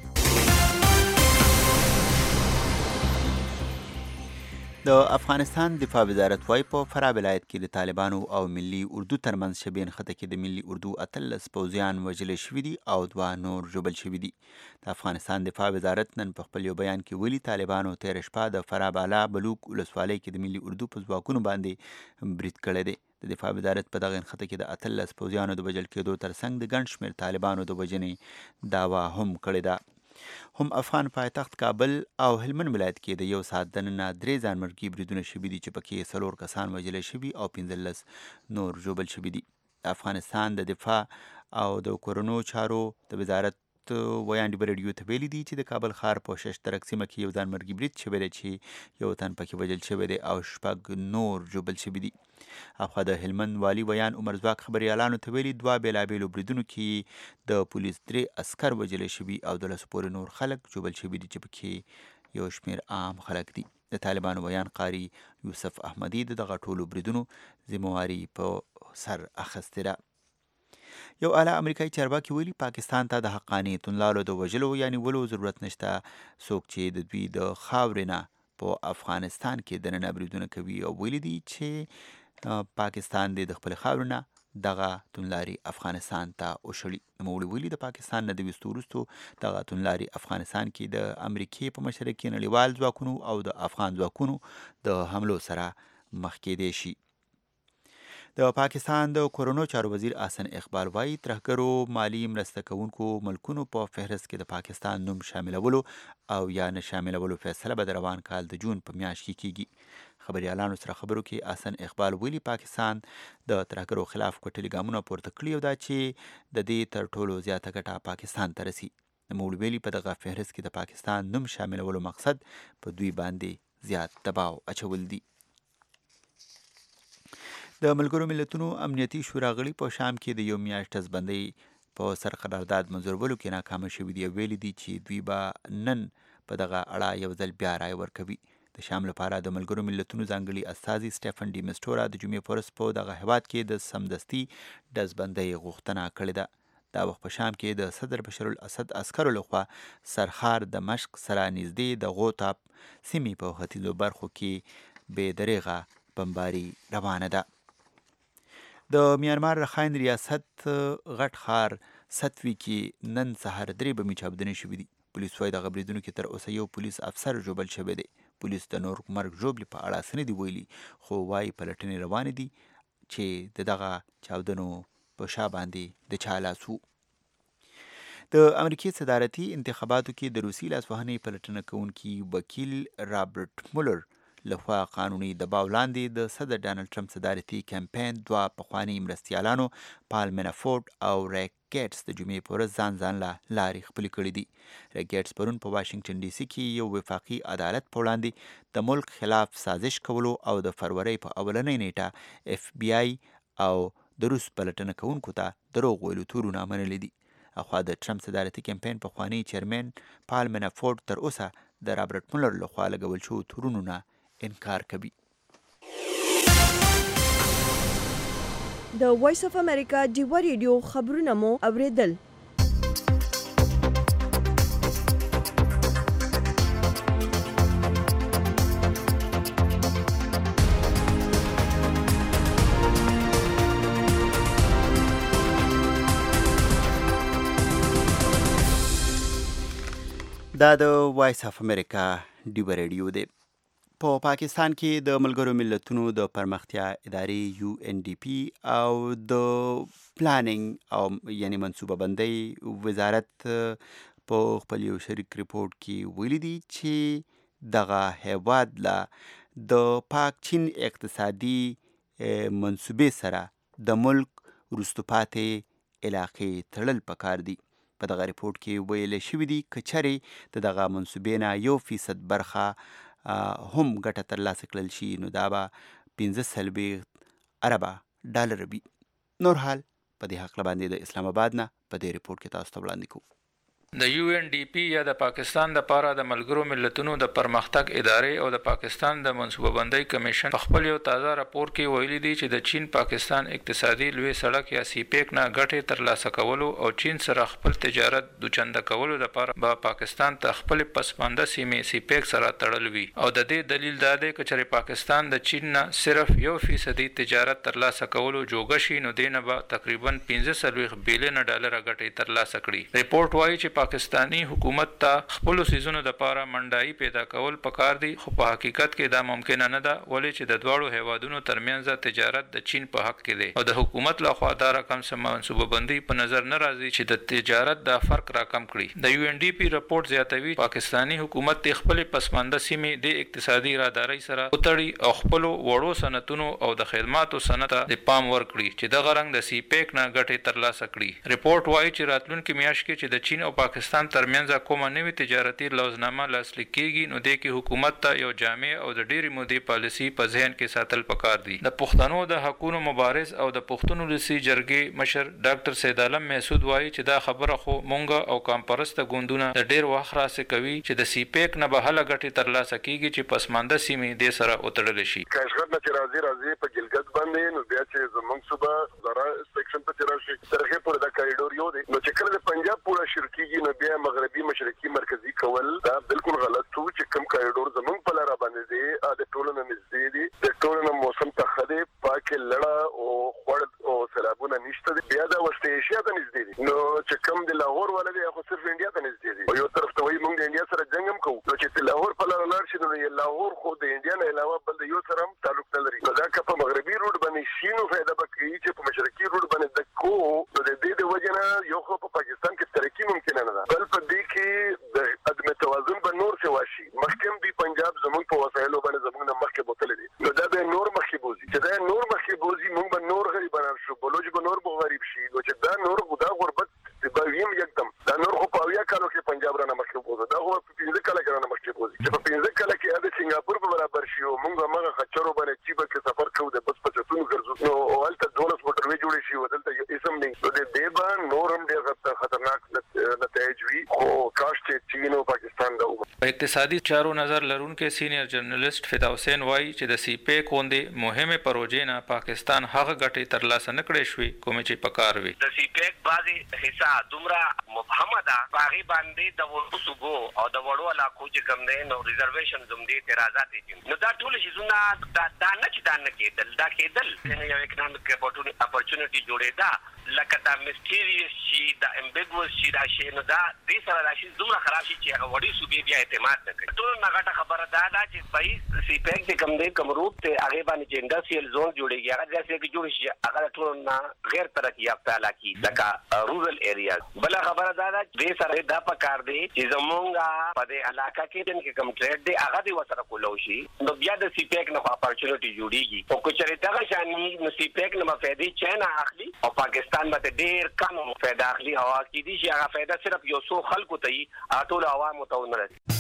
د افغانستان دفاع وزارت وايي په فراه ولایت کې د طالبانو او ملي اردو ترمنځ شبین خطه کې د ملي اردو اتلس پوځیان وژل شوي دي او دوه نور ژوبل شوي دي. د افغانستان دفاع وزارت نن په خپل یو بیان کې ویلي طالبانو تېره شپه د فراه بالا بلوک ولسوالۍ کې د ملي اردو په ځواکونو باندې برید کړی دی. د دفاع وزارت په دغه نښته کې د اتلس پوځیانو د وژل کېدو ترڅنګ د ګڼ شمېر طالبانو د وژنې دعوا هم کړې ده. هم افغان پایتخت کابل او هلمند ولایت کې د یو ساعت دننه درې ځانمرګي بریدونه شوي دي چې پکې څلور کسان وژل شوي او پنځلس نور ژوبل شوي دي. افغانستان د دفاع او د کورونو چارو د وزارت ویان ډیو ریډیو ته ویلي دي چې د کابل ښار په ششترک سیمه کې یو ځانمرګي برید شوی دی چې یو تن پکې وژل شوی دی او شپږ نور ژوبل شوي دي. اخوا د هلمند والي ویان عمر ځواک خبریالانو ته ویلي دوه بېلابېلو بریدونو کې د پولیس درې عسکر وژلی شوي او د لسو پورې نور خلک ژوبل شوي دي چې پکې یو شمېر عام خلک دي. د طالبانو ویان قاري یوسف احمدي د دغه ټولو بریدونو ذمهواري په سر اخیستې ده. یو اعلی امریکایي چارواکي ویلي پاکستان ته د حقاني توندلارو د وژلو یا نیولو ضرورت نشته. څوک چې د دوی د خاورې نه په افغانستان کې دننه بریدونه کوي او ویلي دي چې پاکستان د خپل خاورې نه دغه توندلاري افغانستان ته وشړي. نوموړي ویلي د پاکستان نه د ویستو وروستو دغه توندلاري افغانستان کې د امریکې په مشرۍ کې نړیوال ځواکونو او د افغان ځواکونو د حملو سره مخ کېدی شي. د پاکستان د کورونو چارو وزیر احسن اقبال وایي ترهګرو مالی مرسته کوونکو ملکونو په فهرست کې د پاکستان نوم شاملولو او یا نه شاملولو فیصله به د روان کال د جون په میاشت کې کیږي. خبریالانو سره خبرو کې احسن اقبال ویلي پاکستان د ترهګرو خلاف کوټلي ګامونه پورته کړي او دا چې د دې تر ټولو زیاته ګټه پاکستان ته رسي. نوموړي ویلي په دغه فهرست کې د پاکستان نوم شاملولو مقصد په دوی باندې زیات دباو اچول دي. د ملګرو ملتونو امنیتي شورا غړي په شام کې د یو میاشت ډزبندۍ په سر قرارداد منظورولو کې ناکامه شوي دي او ویلي دي چې دوی به نن په دغه اړه یو ځل بیا رای ورکوي. د شام لپاره د ملګرو ملتونو ځانګړي استازي سټیفن ډي مسټورا د جمعې په ورځ په دغه هیواد کې د سمدستي ډزبندۍ غوښتنه کړې ده. دا وخت په شام کې د صدر بشر الاسد عسکرو لخوا سرخار دمشق سره نږدې د غوطاب سیمې په ختیځو برخو کې بې دریغه بمباري روانه ده. د میانمار رخاین ریاست غټ ښار ستوي کې نن سهار درې بمي چاودنې شوي دي. پولیس وایي دغه بریدونو کې تر اوسه یو پولیس افسر ژوبل شوی دی. پولیس د نور مرګ ژوبلې په اړه څه نه دي ویلي، خو وایي پلټنې روانې دي چې د دغه چاودنو په شا باندې د چا لاس و. د امریکې صدارتي انتخاباتو کې د روسي لاسوهنې پلټنه کوونکي وکیل رابرټ مولر لخوا قانوني دباو لاندې د صدر ډانلډ ټرمپ صدارتي کمپاین دوه پخواني مرستیالانو پال منافورټ او ریک ګیټس د جمعې په ورځ ځان ځان له لارې خپلې کړي دي. ریک ګیټس پرون په واشنګټن ډي سي کې یو وفاقي عدالت په وړاندې د ملک خلاف سازش کولو او د فروری په اولنۍ نیټه اف بی آی او د روس پلټنه کوونکو ته دروغ ویلو تورونه منلي دي. اخوا د ټرمپ صدارتي کمپاین پخواني چیرمن پال منافورټ تر اوسه د رابرټ مولر لخوا لګول شوو تورونو نه انکار کوي. د وایس اف امریکا ډیوا ریډیو خبرونه مو اوریدل. دا د وایس اف امریکا ډیوا ریډیو دی. په پا پاکستان کې د ملګرو ملتونو د پرمختیا ادارې یو ان ډي پی او د پلانینګ او یعنی منصوبه بندۍ وزارت په خپل یو شریک ریپورت کې ویلي دي چې دغه هیواد لا د پاک چین اقتصادي منصوبې سره د ملک وروسته پاتې علاقې تړل پکار دي. په دغه ریپورت کې ویل شوي دي که چېرې د دغه منصوبې نه یو فیصد برخه هم ګټه ترلاسه کړل شي نو دا به پنځه څلوېښت اربه ډالر وي. نور حال په دې هکله باندې د اسلام آباد نه په دې ریپورت کې تاسو ته وړاندې کوو. د یو ان ډي پی یا د پاکستان د پاره د ملګرو ملتونو د پرمختګ ادارې او د پاکستان د منصوبه بندۍ کمیشن په خپل یو تازه راپور کې ویلي دي چې د چین پاکستان اقتصادي لوی سړک یا سی پیک نه ګټې ترلاسه کولو او چین سره خپل تجارت دوچنده کولو لپاره به پاکستان ته خپل پسمانده سیمې سی پیک سره تړل وي او د دې دلیل دا دی چې پاکستان د چین نه صرف یو فیصدي تجارت ترلاسه کولو جوګه شي نو دینه به تقریبا پنځه څلوېښت بیلیون ډالر ګټې ترلاسه کړي. ریپورت وایي چې پاکستانی حکومت ته خپل سيزونو د لپاره منډای پیدا کول پکار دي خو په حقیقت کې دا ممکن نه ده ولې چې د دواړو هیوادونو ترمنځ تجارت د چین په حق کې دی او د حکومت لخوا دا رقم سم منصوبه بندي په نظر نه راځي چې د تجارت د فرق راکم کړي. د یو ان ډي پی رپورت زیاتوي پاکستانی حکومت ته خپل پسمانده سیمې د اقتصادي راداري سره وتړي او خپل وړو صنعتونو او د خدماتو صنعت د پام ورکړي چې د غرنګ د سی پیک نه ګټې ترلاسه کړي. ریپورت وایي چې راتلونکي میاشت کې چې د چین او پاکستان ترمنځ کومه نوې تجارتي لوزنامه لاسلیک کیږي نو د کې حکومت ته یو جامع او د ډېری مودې پالیسي په ذهن کې ساتل پکار دي. د پښتنو د حقوقو مبارز او د پښتون ولسی جرګې مشر ډاکټر سید عالم محسود وایي چې دا خبره خو مونږ او کامپرسته ګوندونه د ډېر وخت راځي کوي چې د سی پیک نه به هله ګټې ترلاسه کیږي چې پسمانده سیمې د سره وتړل شي. کاشغت نه راځي راځي په ګلګت باندې نو بیا چې زمونږ صوبه زرا سیکشن ته راشي ترغه پر د کریډور یو دی نو چې کله د پنجاب پورا شرکیږي نو بیا مغربي مشرقي مرکزی کول دا بالکل غلط وو چې کوم کریډور زمونږ په لار باندې دی د ټولنه نږدې دي د ټولنه موسم ته خدي پاکه لړه او خړ او سیلابونه نشته دي بیا دا وسته ایشیا ته نږدې دي نو چې کوم د لاهور ولدي خو صرف انډیا ته نږدې دي او یو طرف ته وایي موږ د انډیا سره جنگ هم کوو نو چې لاهور په لار لار شي نو لاهور خو د انډیا نه علاوه بل د یو سره هم تعلق نه لري نو دا که په مغربي روډ باندې شینو فائدہ بکړي چې په مشرقي روډ باندې د کو نو د دې د وجنه یو خو په پاکستان کې ترقی ممکن نه ده بل په دې کې د عدم توازن به نور څه واشي مخکم دی پنجاب زموږ په وسایلو باندې زموږ نه مخکې بوتل دي نو دا به نور مخکې بوزي چې دا نور مخکې بوزي موږ به نور غریبان شو بلوچ به نور به غریب شي نو چې دا نور غدا غربت به ویم یکدم دا نور خو په اویا کالو کې پنجاب را نه مخکې بوزي دا خو په پنځه کاله کې را نه مخکې بوزي چې په پنځه کاله کې د سنگاپور په برابر شي او موږ هغه خچرو باندې چې به کې سفر کوو د بس په چتون ګرځو نو اولته دولس موټروي جوړې شي ودلته اسم نه نو د دې به نور هم ډېر خطرناک نتایج وي خو کاش چې چین او پاکستان دا په اقتصادي چارو نظر لرونکو سینیئر جرنالست فدا حسین وایي چې د سی پیک غونډې مهمه پروژې نه پاکستان هغه ګټې ترلاسه نه کړې شوې کوم چې پکار وي. د سی پیک بعضي حصہ دومره مبهمه ده باغی باندې د وړو صوبو او د وړو علاقو چې کوم دي نو ریزرویشن زم دي اعتراضات دي نو دا ټول شي زونه دا دا نه چې دا نه کېدل دا کېدل یو اکونومیک اپورچونټی جوړې ده لکه دا میسټیریس شي دا امبیګوس شي دا شي نو دا دې سره راشي دومره خراب شي چې هغه وړي صوبې بیا اعتماد نه کوي. ټول نه غټه خبره دا ده چې بایس سی پیک د کم دی کم روپ ته هغه باندې چې انډستریال زون جوړیږي هغه داسې کې جوړ شي هغه ټول نه غیر ترقی یافته علاقې لکه رورل ایریاز. بل خبره دا ده دې سره دا پکار دی چې زمونږه په دې علاقه کې د کم ټریډ دی هغه دی وسره کولو شي نو بیا د سی پیک نه اپورچونټی جوړیږي او کچره دا شاني نو سی پیک نه مفیدې چاینا اخلي او پاکستان باندې ډیر کم فائدہ اخلي او اکیدي شي هغه فائدہ صرف یو څو خلکو ته یې ټول عوامو ته نه رسي.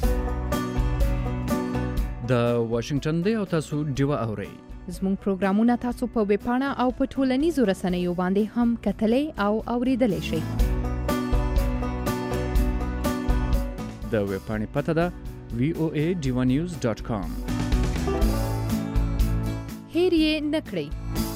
د واشنگټن دی او تاسو ډیوا اورئ. زموږ پروګرامونه تاسو په ویب پاڼه او په ټولنیزو رسنیو باندې هم کتلای او اوریدلای شئ. د ویب پاڼې پته ده وی او ای ډیوا نیوز ډاٹ کام. هیر یې نکړئ.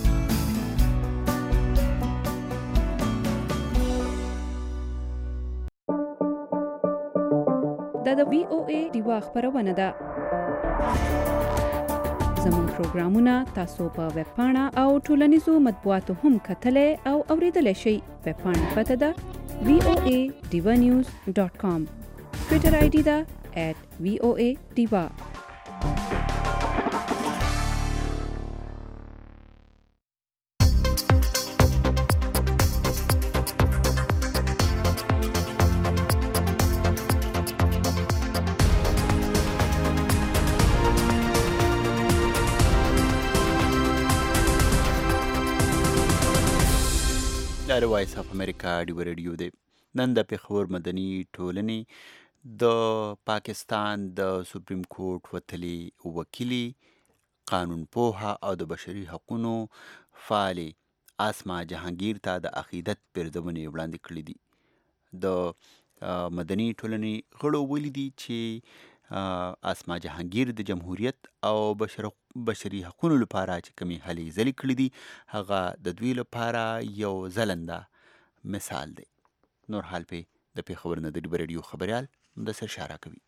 دا د وی او ای ډیوا خبرونه ده. زموږ پروګرامونه تاسو په ویب پاڼه او ټولنیزو مطبوعاتو هم کتلای او اوریدلای شئ. ویب پاڼه پته ده وی او ای ډیوا نیوز ډاٹ کام. ټویټر آی ډي ده ایټ وی او ای ډیوا. د وایس اف امریکا ډیو ریډیو دی. نن د پېښور مدني ټولنې د پاکستان د سپریم کورټ وتلي وکیلي قانون پوهه او د بشري حقوقو فعالې اسما جهانگیر ته د عقیدت پرځونې وړاندې کړې دي. د مدني ټولنې غړو ویلي دي چې اسما جهانگیر د جمهوریت او بشر بشري حقوقو لپاره چې کومې هلې ځلې کړې دي هغه د دوی لپاره یو ځلنده مثال دی. نور حال پې د پېښور نه د ډیو ریډیو خبریال مدثر شارا کوي.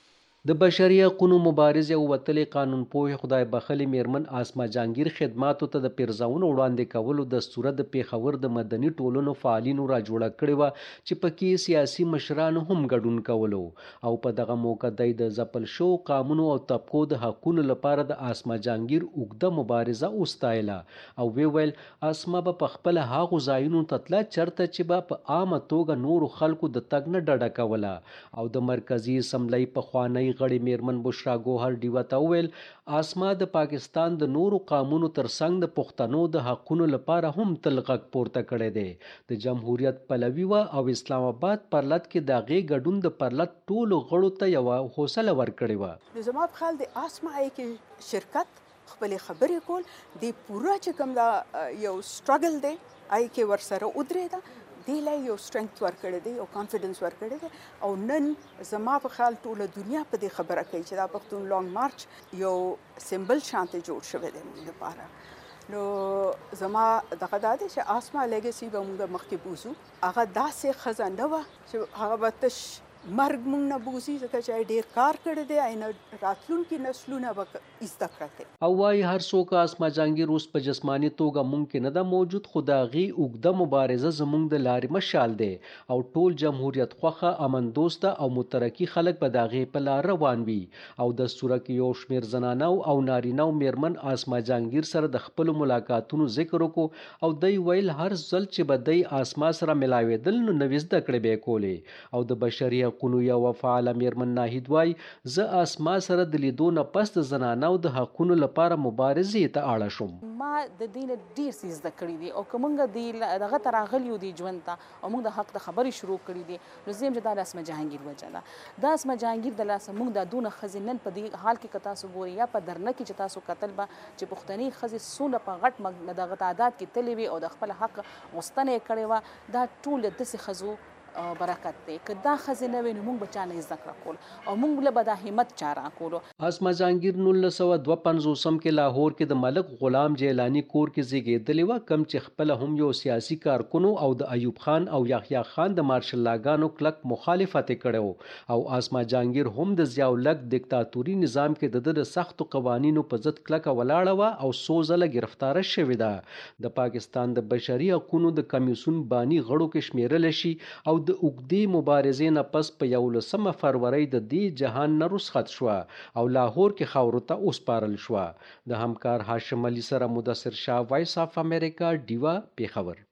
د بشري حقوقو مبارزې او وتلې قانون پوه خدای بخلي میرمن اسما جهانگیر خدماتو ته د پیرزاونو وړاندې کولو د صورت د پېښور د مدني ټولنو فعالینو را جوړه کړې وه چې پکې سیاسي مشرانو هم ګډون کولو او په دغه موقع د ځپل شو قانونو او طبقو د حقوقو لپاره د اسما جهانگیر اوږده مبارزه وستایله او وی ویل اسما به په خپل هغو ځایونو ته تله چرته چې به په عامه توګه نورو خلکو د تګ نه ډډه کوله او د مرکزي اسمبلی پخوانی غړي میرمن بشرا ګوهر ډیوا ته وویل اسما د پاکستان د نورو قانونو ترڅنګ د پښتنو د حقونو لپاره هم تل غږ پورته کړی دی. د جمهوریت پلوي وه او اسلام آباد پرلط کې د هغې ګډون د پرلط ټولو غړو ته یوه حوصله ورکړې وه. نو زما په خیال د اسما کې شرکت خپلې خبرې کول د پوره چې کوم دا یو سټرګل دی آی کې ورسره ودرېده دیله یو سټرنګث ورکړی دی او کانفیډنس ورکړی دی او نن زما په خیال ټوله دنیا په دې خبره کوي چې دا پښتون لانګ مارچ یو سمبل شانته جوړ شوی دی موږ لپاره. نو زما دغه دا دی چې اسما لیګسي به موږ مخکې بوزو هغه داسې ښځه نه وه چې هغه به تش مرګ مونږ نه بوزي ځکه چې ډېر کار کړی دی اینه راتلونکي نسلونه به زده کړه کوي. او وایي هر څوک اسما جهانگیر اوس په جسماني توګه ممکن نه ده موجود خو د هغې اوږده مبارزه زموږ د لارې مشال دی او ټول جمهوریت خوښه امن دوسته او مترقي خلک به د هغې په لار روان وي. او د سوره کې یو شمېر زنانو او نارینهو میرمن اسما جهانگیر سره د خپلو ملاقاتونو ذکر وکړو او دی ویل هر ځل چې به دی اسما سره ملاوېدل نو نوې زده کړې به یې کولې. او د بشري حقونو یوه فعاله میرمن ناهید وایي زه اسما سره د لیدو نه پس د زنانو د حقونو لپاره مبارزې ته اړه شوم. ما د دې نه ډېر څه زده کړي دي او که موږ د دغه ته راغلي یو دې ژوند ته او موږ د حق د خبرې شروع کړي دي نو زه یم چې دا د اسما جهانگیر وجه ده. دا اسما جهانگیر د لاسه موږ دا دونه ښځې نن په دې حال کې که تاسو ګورئ یا په درنه کې چې تاسو کتل به چې پښتني ښځې څومره په غټ دغه تعداد کې تللې وي او د خپل حق غوښتنه یې کړې وه دا ټول د داسې ښځو برکت دی که دا خزینه وي نو موږ به چا نه زده کړه کول او موږ له به دا همت چا راکولو. اسما جهانګیر نولس سوه دوه پنځوسم کې لاهور کې د ملک غلام جیلانی کور کې زیږېدلې وه، کم چې خپله هم یو سیاسي کارکونو او د ایوب خان او یحیی خان د مارشل لاګانو کلک مخالفت یې کړی او اسما جهانګیر هم د ضیاءالحق دیکتاتوري نظام کې د ده د سختو قوانینو په ضد کلکه ولاړه وه او څو ځله ګرفتاره شوې ده. د پاکستان د بشري حقونو د کمیسیون باني غړو کې شمیرلی شي او د اوږدې مبارزې نه پس په یولسمه فروری د دې جهان نه رخصت شوه او لاهور کې خاورو ته وسپارل شوه. د همکار هاشم علي سره مدثر شاه، وایس اف امریکا، ډیوا، پیښور.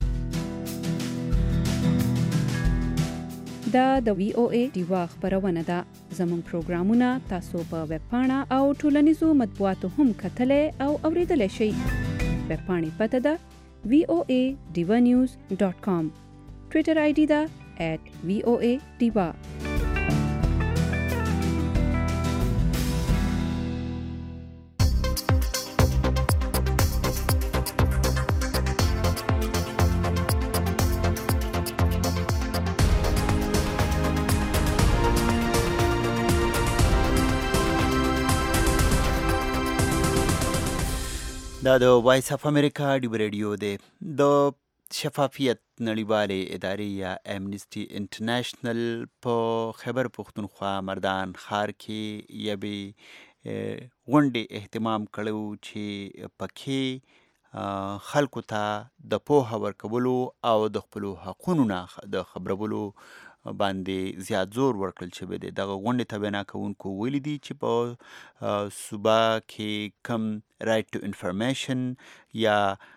دا د وی او ای ډیوا خبرونه ده. زموږ پروګرامونه تاسو په ویب پاڼه او ټولنیزو مطبوعاتو هم کتلی او اوریدلی شئ. ویب پاڼې پته ده وی او ای ډیوا نیوز ډاټ کام. ټویټر آی ډي ده ایٹ وی او ای ډیوا. دا د وایس اف امریکا ډیو ریډیو دی. د شفافیت نړیوالې ادارې یا امنیسټي انټرنیشنل په خیبر پښتونخوا مردان ښار کې یوې غونډې اهتمام کړی چې پکې خلکو ته د پوهه ورکولو او د خپلو حقونو نه د خبرولو باندې زیات زور ورکړل شوی دی. دغه غونډې ته وینا کوونکو ویلي دي چې په صوبه کې کم رایټ ټو انفارمیشن یا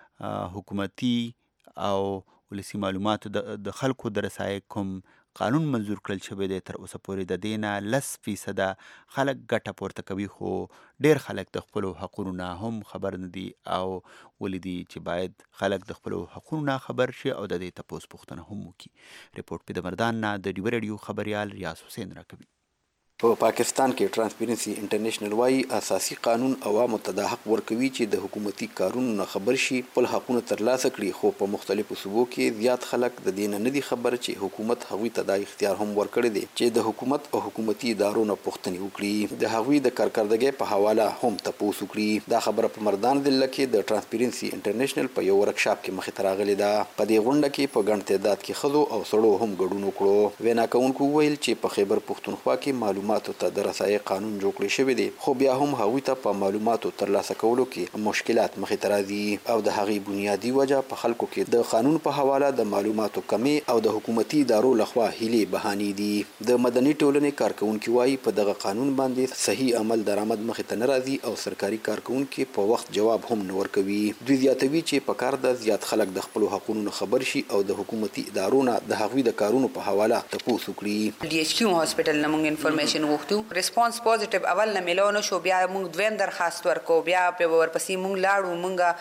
حکومتي او ولسي معلوماتو د خلکو د رسایۍ کوم قانون منظور کړل شوی دی، تر اوسه پورې د دې نه لس فیصده خلک ګټه پورته کوي، خو ډېر خلک د خپلو حقونو نه هم خبر نه دي او ولیدي چې باید خلک د خپلو حقونو نه خبر شي او د دې تپوس پوښتنه هم وکړي. رپورټ په د مردان نه د ډیو ریډیو خبریال ریاض حسین راکوي. په پاکستان کې ترانسپیرنسي انټرنیشنل وايي اساسي قانون عوامو ته د حق ورکوي چې د حکومتي کارونو نه خبر شي، خپل حقونه ترلاسه کړي، خو په مختلفو صوبو کې زیات خلک د دې نه دي خبر چې حکومت هغوی ته دا اختیار هم ورکړی دی چې د حکومت او حکومتي ادارو نه پوښتنې وکړي، د هغوی د کارکردګۍ په حواله هم تپوس وکړي. دا خبره په مردان ضلع کې د ترانسپیرنسي انټرنیشنل په یو ورکشاپ کې مخې ته راغلې ده. په دې غونډه کې په ګڼ تعداد کې ښځو او سړو هم ګډون وکړو. وینا کوونکو وویل چې په خیبر پښتونخوا کې معلوماتو ته د رسایۍ قانون جوړ کړی شوی دی، خو بیا هم هغوی ته په معلوماتو ترلاسه کولو کې مشکلات مخې ته راځي او د هغې بنیادي وجه په خلکو کې د قانون په حواله د معلوماتو کمې او د حکومتي ادارو لخوا هیلې بهانې دي. د مدني ټولنې کارکوونکي وایي په دغه قانون باندې صحیح عمل درآمد مخې ته نه راځي او سرکاري کارکوونکي په وخت جواب هم نه ورکوي. دوی زیاتوي چې په کار ده زیات خلک د خپلو حقونو نه خبر شي او د حکومتي ادارو نه د هغوی د کارونو په حواله تپوس وکړي. ډي ایچ کیو هاسپټل نه موږ انفارمیشن وغوښتو، ریسپانس پوزټیو اول نه ملو نه شو، بیا موږ دویم درخواست ورکو، بیا په ورپسې موږ لاړو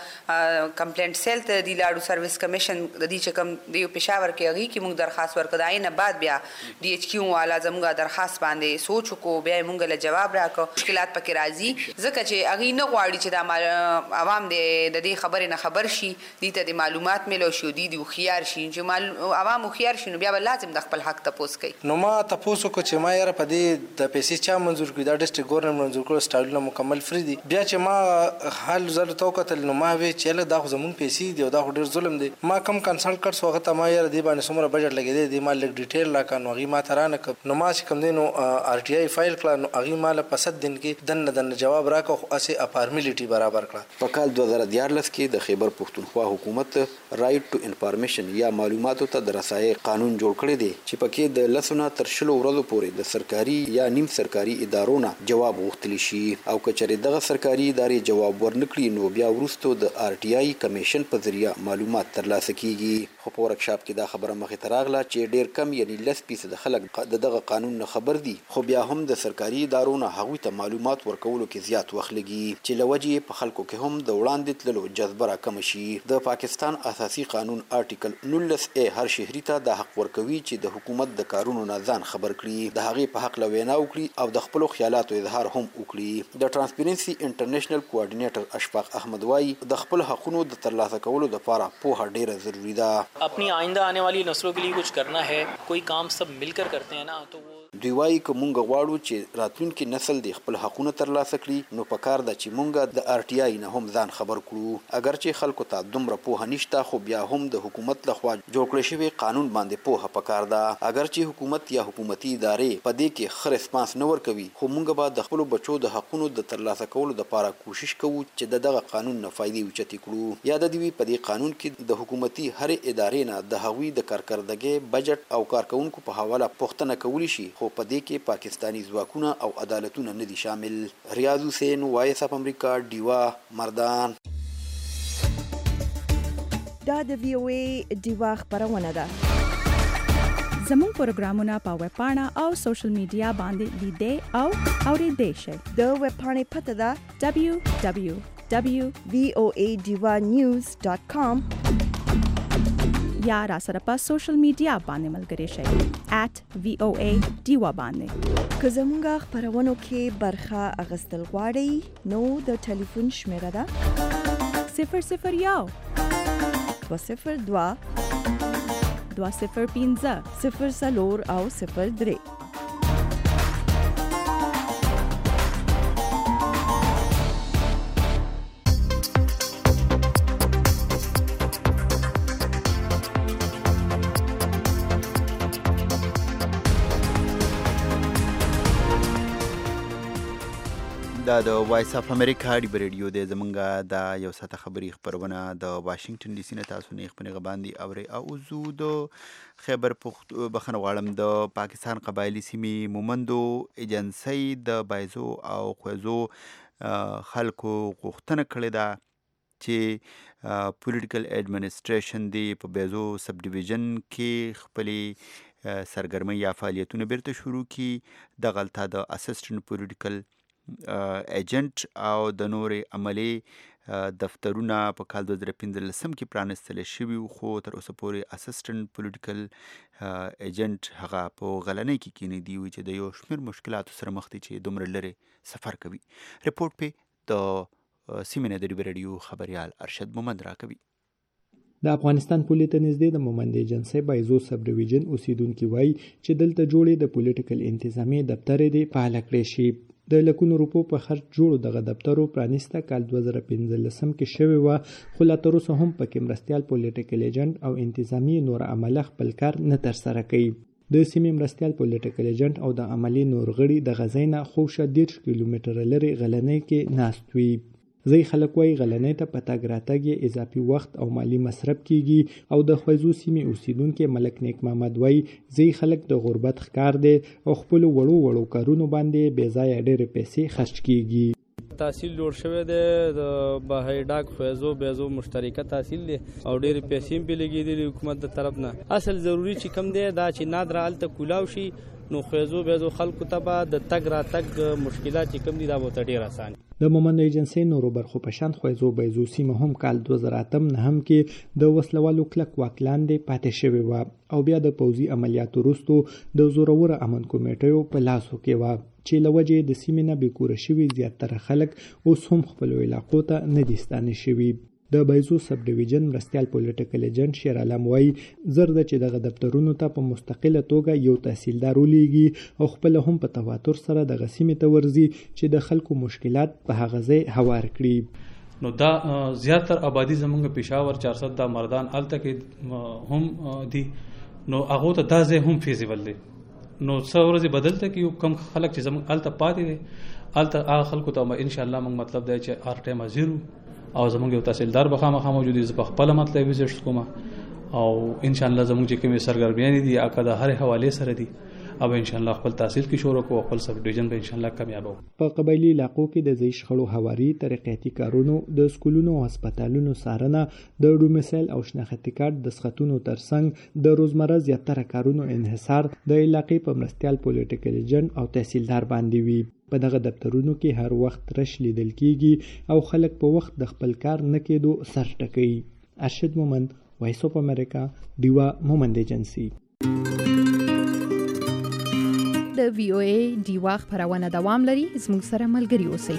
موږ کمپلینټ سیل ته دی لاړو، سرویس کمیشن د دې چې کوم دی پېښور کې هغې کې موږ درخواست ورکړو. د هغې نه بعد بیا ډي ایچ کیو والا زموږ درخواست باندې سوچ وکړو، بیا یې موږ له جواب راکړو. مشکلات پکې راځي ځکه چې هغې نه غواړي چې دا عوام د دې خبرې نه خبر شي، دوی ته د معلومات میلو شي، دوی د هوښیار شي. چې عوام هوښیار شي نو بیا به لازم د خپل حق تپوس کوي. نو ما تپوس وکړو چې ما یاره په دې د پیسې چا منظور کړي، دا ډسټرکټ ګورنمنټ منظور کړو، سټایلونه مکمل فری دي. بیا چې ما حال زر ته وکتل نو ما وی چې دا خو زمونږ پیسې دي او دا خو ډېر ظلم دی. ما کم کنسلټ کړ هغه ته ما یاره دې باندې څومره بجټ لګېدی دی، ما لږ ډیټیل راکړه نو هغې ما ته رانه کړ. نو ما چې کوم دی نو آر ټي آی فایل کړه نو هغې ما له په سد دن کې دننه دننه جواب راکړه، خو هسې افارمیلیټي برابر کړه. په کال دوه زره دیارلس کې د خیبر پښتونخوا حکومت رایټ ټو انفارمیشن یا معلوماتو ته د رسایۍ قانون جوړ کړی دی چې پکې د لسو نه تر شلو ورځو پورې د سرکاري یا نیم سرکاري ادارو نه جواب غوښتلی شي او که چېرې دغه سرکاري ادارې جواب ورنکړي نو بیا وروستو د آر ټي آی کمیشن په ذریعه معلومات ترلاسه کیږي. خو په ورکشاپ کې دا خبره مخې ته راغله چې ډېر کم یعنی لس فیصده خلک د دغه قانون نه خبر دي، خو بیا هم د سرکاري ادارو نه هغوی ته معلومات ورکولو کې زیات وخت لګي چې له وجې په خلکو کې هم د وړاندې تللو جذبه راکمه شي. د پاکستان اساسي قانون آرټیکل نولس ای هر شهري ته د حق ورکوي چې د حکومت د کارونو نه ځان خبر کړي، د هغې په حق له وینا وکړي او د خپلو خیالاتو اظهار هم وکړي. د ترانسپیرنسي انټرنیشنل کوارډینیټر اشفاق احمد وایي د خپل حقونو د ترلاسه کولو لپاره پوهه ډیره ضروري ده. अपनी आइंदा आने वाली नस्लों के लिए कुछ करना है, कोई काम सब मिलकर करते हैं ना, तो वो دوی وایي که مونږ غواړو چې راتلونکي نسل د خپل حقونه ترلاسه کړي، نو پکار ده چې مونږ د آر ټي آی نه هم ځان خبر کړو. اگر چې خلکو ته دومره پوهه نشته، خو بیا هم د حکومت لخوا جوړ کړی شوی قانون باندې پوهه پکار ده. اگر چې حکومت یا حکومتي ادارې په دې کې ښه ریسپانس نه ورکوي، خو مونږ به د خپلو بچو د حقونو د ترلاسه کولو دپاره کوشش کوو چې د دغه قانون نه فایدې اوچتې کړو. یاده دې وي په دې قانون کې د حکومتي هرې ادارې نه د هغوی د کارکردګۍ بجټ او کارکوونکو په حواله پوښتنه کولی شي، خو په دې کې پاکستانی ځواکونه او عدالتونه نه دي شامل. ریاض حسین، وایس اف امریکا، ډیوا، مردان. دا د وی او ای ډیوا خبرونه ده. زموږ پروګرامونه په ویب پاڼه او سوشل میډیا باندې لیدئ او اورېدئ شئ. د ویب پاڼې پته ده دبلیو دبلیو دبلیو ډاٹ وی او ای ډیوا نیوز ډاٹ کام یا را سره په سوشل میډیا باندې ملګری شئ ایٹ وی او ای ډیوا باندې. که زموږ خبرونو کې برخه اخیستل غواړئ نو د ټلیفون شمیره ده صفر صفر یو دوه صفر دوه دوه صفر پنځه صفر څلور او صفر درې. دا د وایس اف امریکا ډیبه ریډیو دی. زمونږ دا یو ساعته خبري خپرونه د واشنگټن ډي سي نه تاسو نه خپنې غباندي اوري او زو د خیبر پخت بخنه غواړم د پاکستان قبایلی سیمې مومندو ایجنسی د بایزو او خوځو خلکو غوښتنه کړې ده چې پولیټیکل ایڈمنسټریشن دی په بایزو سب ډیویژن کې خپلې سرګرمۍ یا فعالیتونه بیرته شروع کړي. دغلته د اسسټنټ پولیټیکل ایجنټ او د نورې عملي دفترونه په کال دوه زره پنځلسم کې پرانستل شوي، خو تر اوسه پورې اسسټنټ پولیټیکل ایجنټ هغه په غلنۍ کې کینې دی چې د یو شمېر مشکلاتو سره مخ دي چې دومره لرې سفر کوي. رپورټ په د سیمې نه د ډیبه ریډیو خبریال ارشد مومند راکوي. د افغانستان پولې ته نږدې د مومند ایجنسی بایزو سب ډیویژن اوسیدونکي وایي چې دلته جوړې د پولیټیکل انتظامی دفتر دې فعال کړی شي. د لکونو روپو په خرج جوړو دغه دفترو پرانیسته کال دوه زره پنځلسم کې شوې وه، خو لا تر اوسه هم پکې مرستیال پولیټیکل ایجنټ او انتظامی نور عمله خپل کار نه ترسره کوي. د سیمې مرستیال پولیټیکل ایجنټ او د عملي نور غړي د غزې نه خوشه دېرش کیلومتره لرې غلنۍ کې ناست وي. ځای خلک وایي غلنۍ ته په تګ راتګ یې اضافي وخت او مالی مصرف کیږي. او د خویزو سیمې اوسیدونکي ملک نیک محمد وایي ځای خلک د غربت ښکار دی او خپلو وړو وړو کارونو باندې بې ځایه ډېرې پیسې خرچ کیږي. تحصیل جوړ شوی دی د بهای ډاک خویزو بیزو مشترکه تحصیل دی او ډېرې پیسې هم پې لګېدلي حکومت د طرف نه. اصل ضروري چې کم دی دا چې نادره هلته کولاو شي، نو خویزو بیزو خلکو ته به د تګ راتګ مشکلات چې کم دي دا به ورته ډېر اسان. د مومند ایجنسی نورو برخو په شان خویزو بیزو سیمه هم کال دوه زره اتم نهم کې د وسلوالو کلک واک لاندې پاتې شوې وه او بیا د پوځي عملیاتو وروستو د زورور امن کمیټیو په لاسو کې وه چې له وجې د سیمې نه بېکوره شوي زیاتره خلک اوس هم خپلو علاقو ته نه دي ستانه شوي. د بایزو سب ډیویژن مرستیال پولیټیکل ایجنټ شیر عالم وایي زر ده چې دغه دفترونو ته په مستقله توګه یو تحصیلدار ولیږي او خپله هم په تواتر سره دغه سیمې ته ورځي چې د خلکو مشکلات په هغه ځای هوار کړي. نو دا زیاتر آبادی زمونږ پېښور چارصد دا مردان هلته کې هم دي، نو هغو ته دا ځای هم فیزیبل دی. نو څه ورځې بدلته کې یو کم خلک چې زمونږ هلته پاتې دي هلته هغه خلکو ته انشاءالله موږ مطلب دی چې هر ټایم حاضر او زمونږ یو تحصیلدار به خامخا موجود وي. زه په خپله مطلب وزټ کوم او انشاءالله زمونږ چې کومې سرګرمیانې دي هغه د هرې حوالې سره دي او انشاءالله خپل تحصیل کې شروع کوو، خپل سب ډیویژن به انشاءالله کامیابو. په قبایلي علاقو کې د ځای شخړو هواري، ترقیاتي کارونو، د سکولونو او هسپتالونو څارنه، د ډومیسایل او شناختي کارت د سختونو ترڅنګ د روزمره زیاتره کارونو انحصار د علاقې په مرستیال پولیټیکل ایجنټ او تحصیلدار باندې وي. په دغه دفترونو کې هر وخت رش لیدل کیږي او خلک په وخت د خپل کار نه کېدو سر ټکوي. ارشد مومند، وایس اف امریکا، ډیوا مومند ایجنسی. د وی او ای ډیوا خبرونه دوام لري، زموږ سره ملګري اوسئ.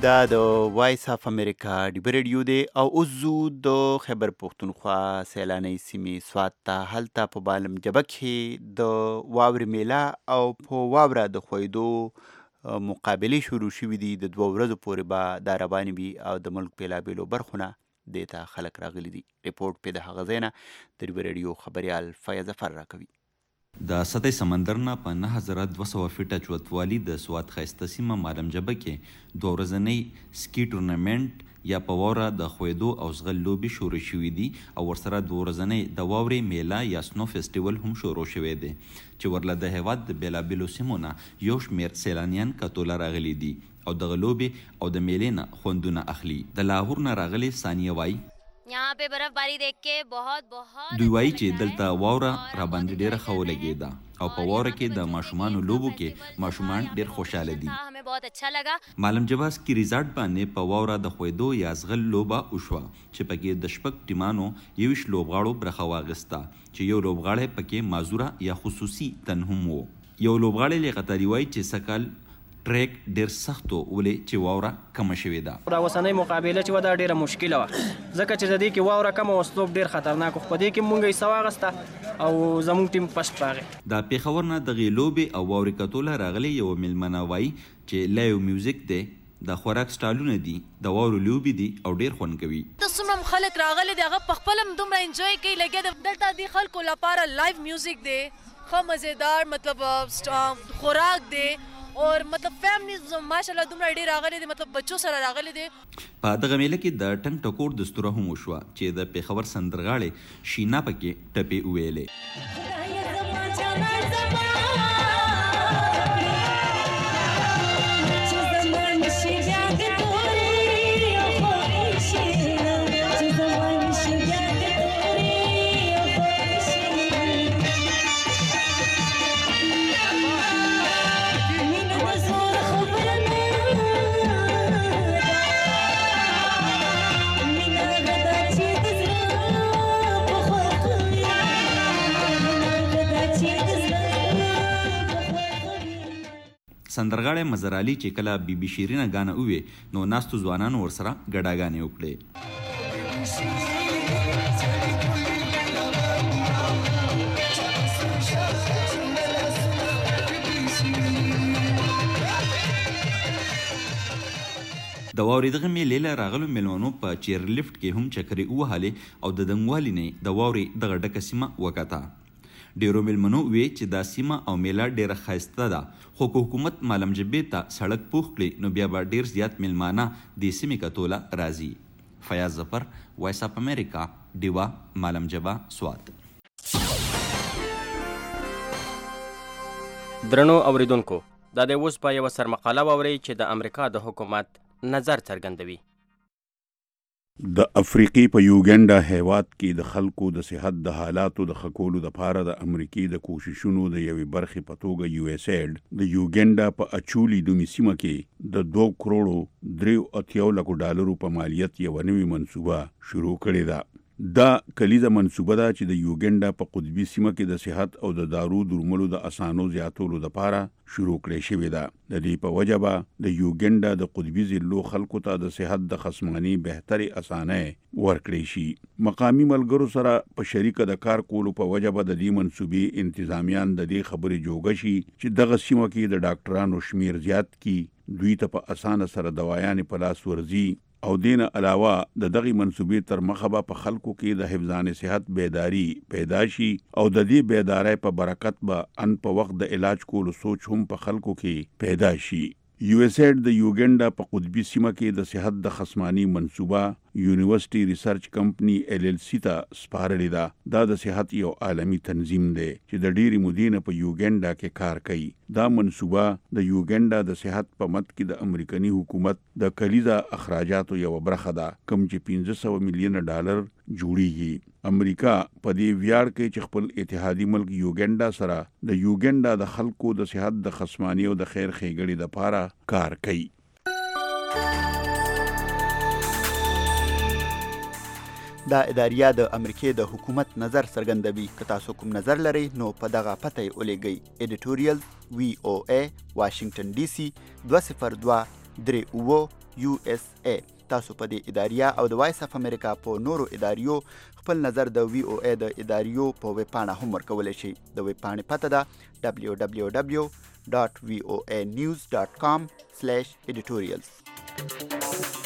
دا د وایس اف امریکا ډیبر ریډیو دی او اوس زو د خیبر پښتونخوا سیلاني سیمې سوات ته هلته په بالم جبه کې د واورې میله او په واوره د خویدو مقابلې شروع شوي دي. د دوه ورځو پورې به دا روانې وي او د ملک بېلابېلو برخو نه دې ته خلک راغلي دي. ریپورټ پې د هغه ځای نه د ډیبر ریډیو خبریال فیض ظفر راکوي. د سطح سمندر نه په نه هزار دوه سوه فیټه چوتوالي د سوات ښایسته سیمه مالم جبه کې دوه ورځنی سکی ټورنمنټ یا په واوره د خویدو او ځغل لوبې شروع شوي دي او ورسره دوه ورځنی د واورې میله یا سنو فیسټیول هم شروع شوی دی چې ورله د هیواد د بېلابېلو سیمو نه یو شمېر سیلانیان کتوله راغلي دي او دغه لوبې او د میلې نه خوندونه اخلي. د لاهور نه راغلي ثانیه وایي यहाँ पे बर्फबारी देख के बहुत बहुत دوی وایي چې دلته واوره را باندې ډېره ښه ولګېده او په واوره کې د ماشومانو لوبو کې ماشومان ډېر خوشحاله دي. हमें बहुत अच्छा लगा. مالم جبه سکي ریزارټ باندې په واوره د خویدو یا ځغل لوبه وشوه چې پکې د شپږ ټیمانو یویشت لوبغاړو برخه واخیسته چې یو لوبغاړی پکې معذوره یا خصوصي تن هم و. یو لوبغاړی لیاقتري وایي چې سږ کال ټریک ډیر سختو ولې چې واوره کمه شوې ده. دا اوسنۍ مقابله چې وه دا ډیره مشکله وه ځکه چې د دې کې واوره کمه وه سلوپ ډیر خطرناک و. په دې کې مونږ حصه واخیسته او زموږ ټیم فسټ راغی. د پېښور نه دغې لوبې او واورې کتوله راغلې یوه میلمنه وایي چې لایو میوزیک دی د خوراک سټالونه دي د واورو لوبې دي او ډیر خوند کوي. ته څومره خلک راغلي دي هغه په خپله هم دومره انجوی کوي لګیا د دلته دې خلکو لپاره لایو میوزیک دی ښه مزیدار مطلب خوراک دی اور مطلب فیملیز ماشاءالله دومره ډېر راغلي دي مطلب بچو سره راغلي دي. په دغه میله کې د ټنګ ټکور دستوره هم وشوه چې د پېښور سندرغاړې شینا پکې ټپې وویلې. سندرغاړی مظهر علي چې کله بي بي شیرینه ګانه ووې نو ناستو ځوانانو ورسره ګډاګانې وکړې. د واورې دغه میلې له راغلو میلمنو په چیر لفټ کې هم چکرې ووهلې او د دنګوالي نه د واورې دغه ډکه سیمه وکته. ډیرو میلمنو وی چې دا سیمه او میله ډیره ښایسته ده خو که حکومت مالم جبې ته سړک پوخ کړي نو بیا به ډیر زیات میلمانه دې سیمې کتوله راځي. فیاض ظفر وایس اف امریکا ډیوا مالم جبه سوات. درنو اوریدونکو دا د اوس په یوه سرمقاله واورئ چې د امریکا د حکومت نظر څرګندوي. د افریقې په یوګنډا هیواد کې د خلکو د صحت د حالاتو د ښه کولو دپاره د امریکې د کوششونو د یوې برخې په توګه یو ایس ایډ د یوګنډا په اچولي دومي سیمه کې د دوه کروړو دریو اتیاو لکو ډالرو په مالیت یوه نوې منصوبه شروع کړې ده. دا کلیزه منصوبه ده چې د یوګنډا په قطبي سیمه کې د صحت او د دارو درملو د اسانو زیاتولو دپاره شروع کړې شوې ده. د دې په وجه به د یوګنډا د قطبي ضلعو خلکو ته د صحت د خصماني بهترې اسانۍ ورکړې شي. مقامي ملګرو سره په شریکه د کار کولو په وجه به د دې منصوبې انتظامیان د دې خبرې جوګه شي چې دغه سیمه کې د ډاکټرانو شمیر زیات کړي دوی ته په اسانه سره دوايانې په لاس ورځي او دین علاوه د دغه منصوبې تر مخه به په خلکو کې د حفظان صحت بیداری پیدا شي او د دې بیداری په برکت به ان په وخت د علاج کولو سوچ هم په خلکو کې پیدا شي. یو ایس ایډ د یوګنډا په قطبي سیمه کې د صحت د خصماني منصوبه یونیورسيټي ریسرچ کمپنی ایل ایل سی ته سپارلې ده. دا د صحت یو عالمی تنظیم دی چې د ډېری مودې نه په یوګنډا کې کار کوي. دا منصوبه د یوګنډا د صحت په مد کې د امریکایي حکومت د کلیزه اخراجاتو یو برخه ده کوم چې پنځه سوه میلیونه ډالر جوړیږي. امریکا په دې ویاړ کې چې خپل اتحادي ملک یوګنډا سره د یوګنډا د خلکو د صحت د خصماني او د خیر ښېګړې دپاره کار کوي. دا اداریه د امریکې د حکومت نظر څرګندوي. که تاسو کوم نظر لرئ نو په دغه پته یې ولیږئ. ایډیټوریل وی او ای واشنگټن ډي سي دوه صفر دوه درې اوه یو اس ای. تاسو په دې اداریه او د وایس اف امریکا په نورو اداریو خپل نظر د وی او ای د اداریو په ویب پاڼه هم ورکولی شئ. د ویب پاڼې پته ده ډبلیو ډبلیو ډبلیو ډاټ وی او ای نیوز ډاټ کام سلیش ایډیټوریلز.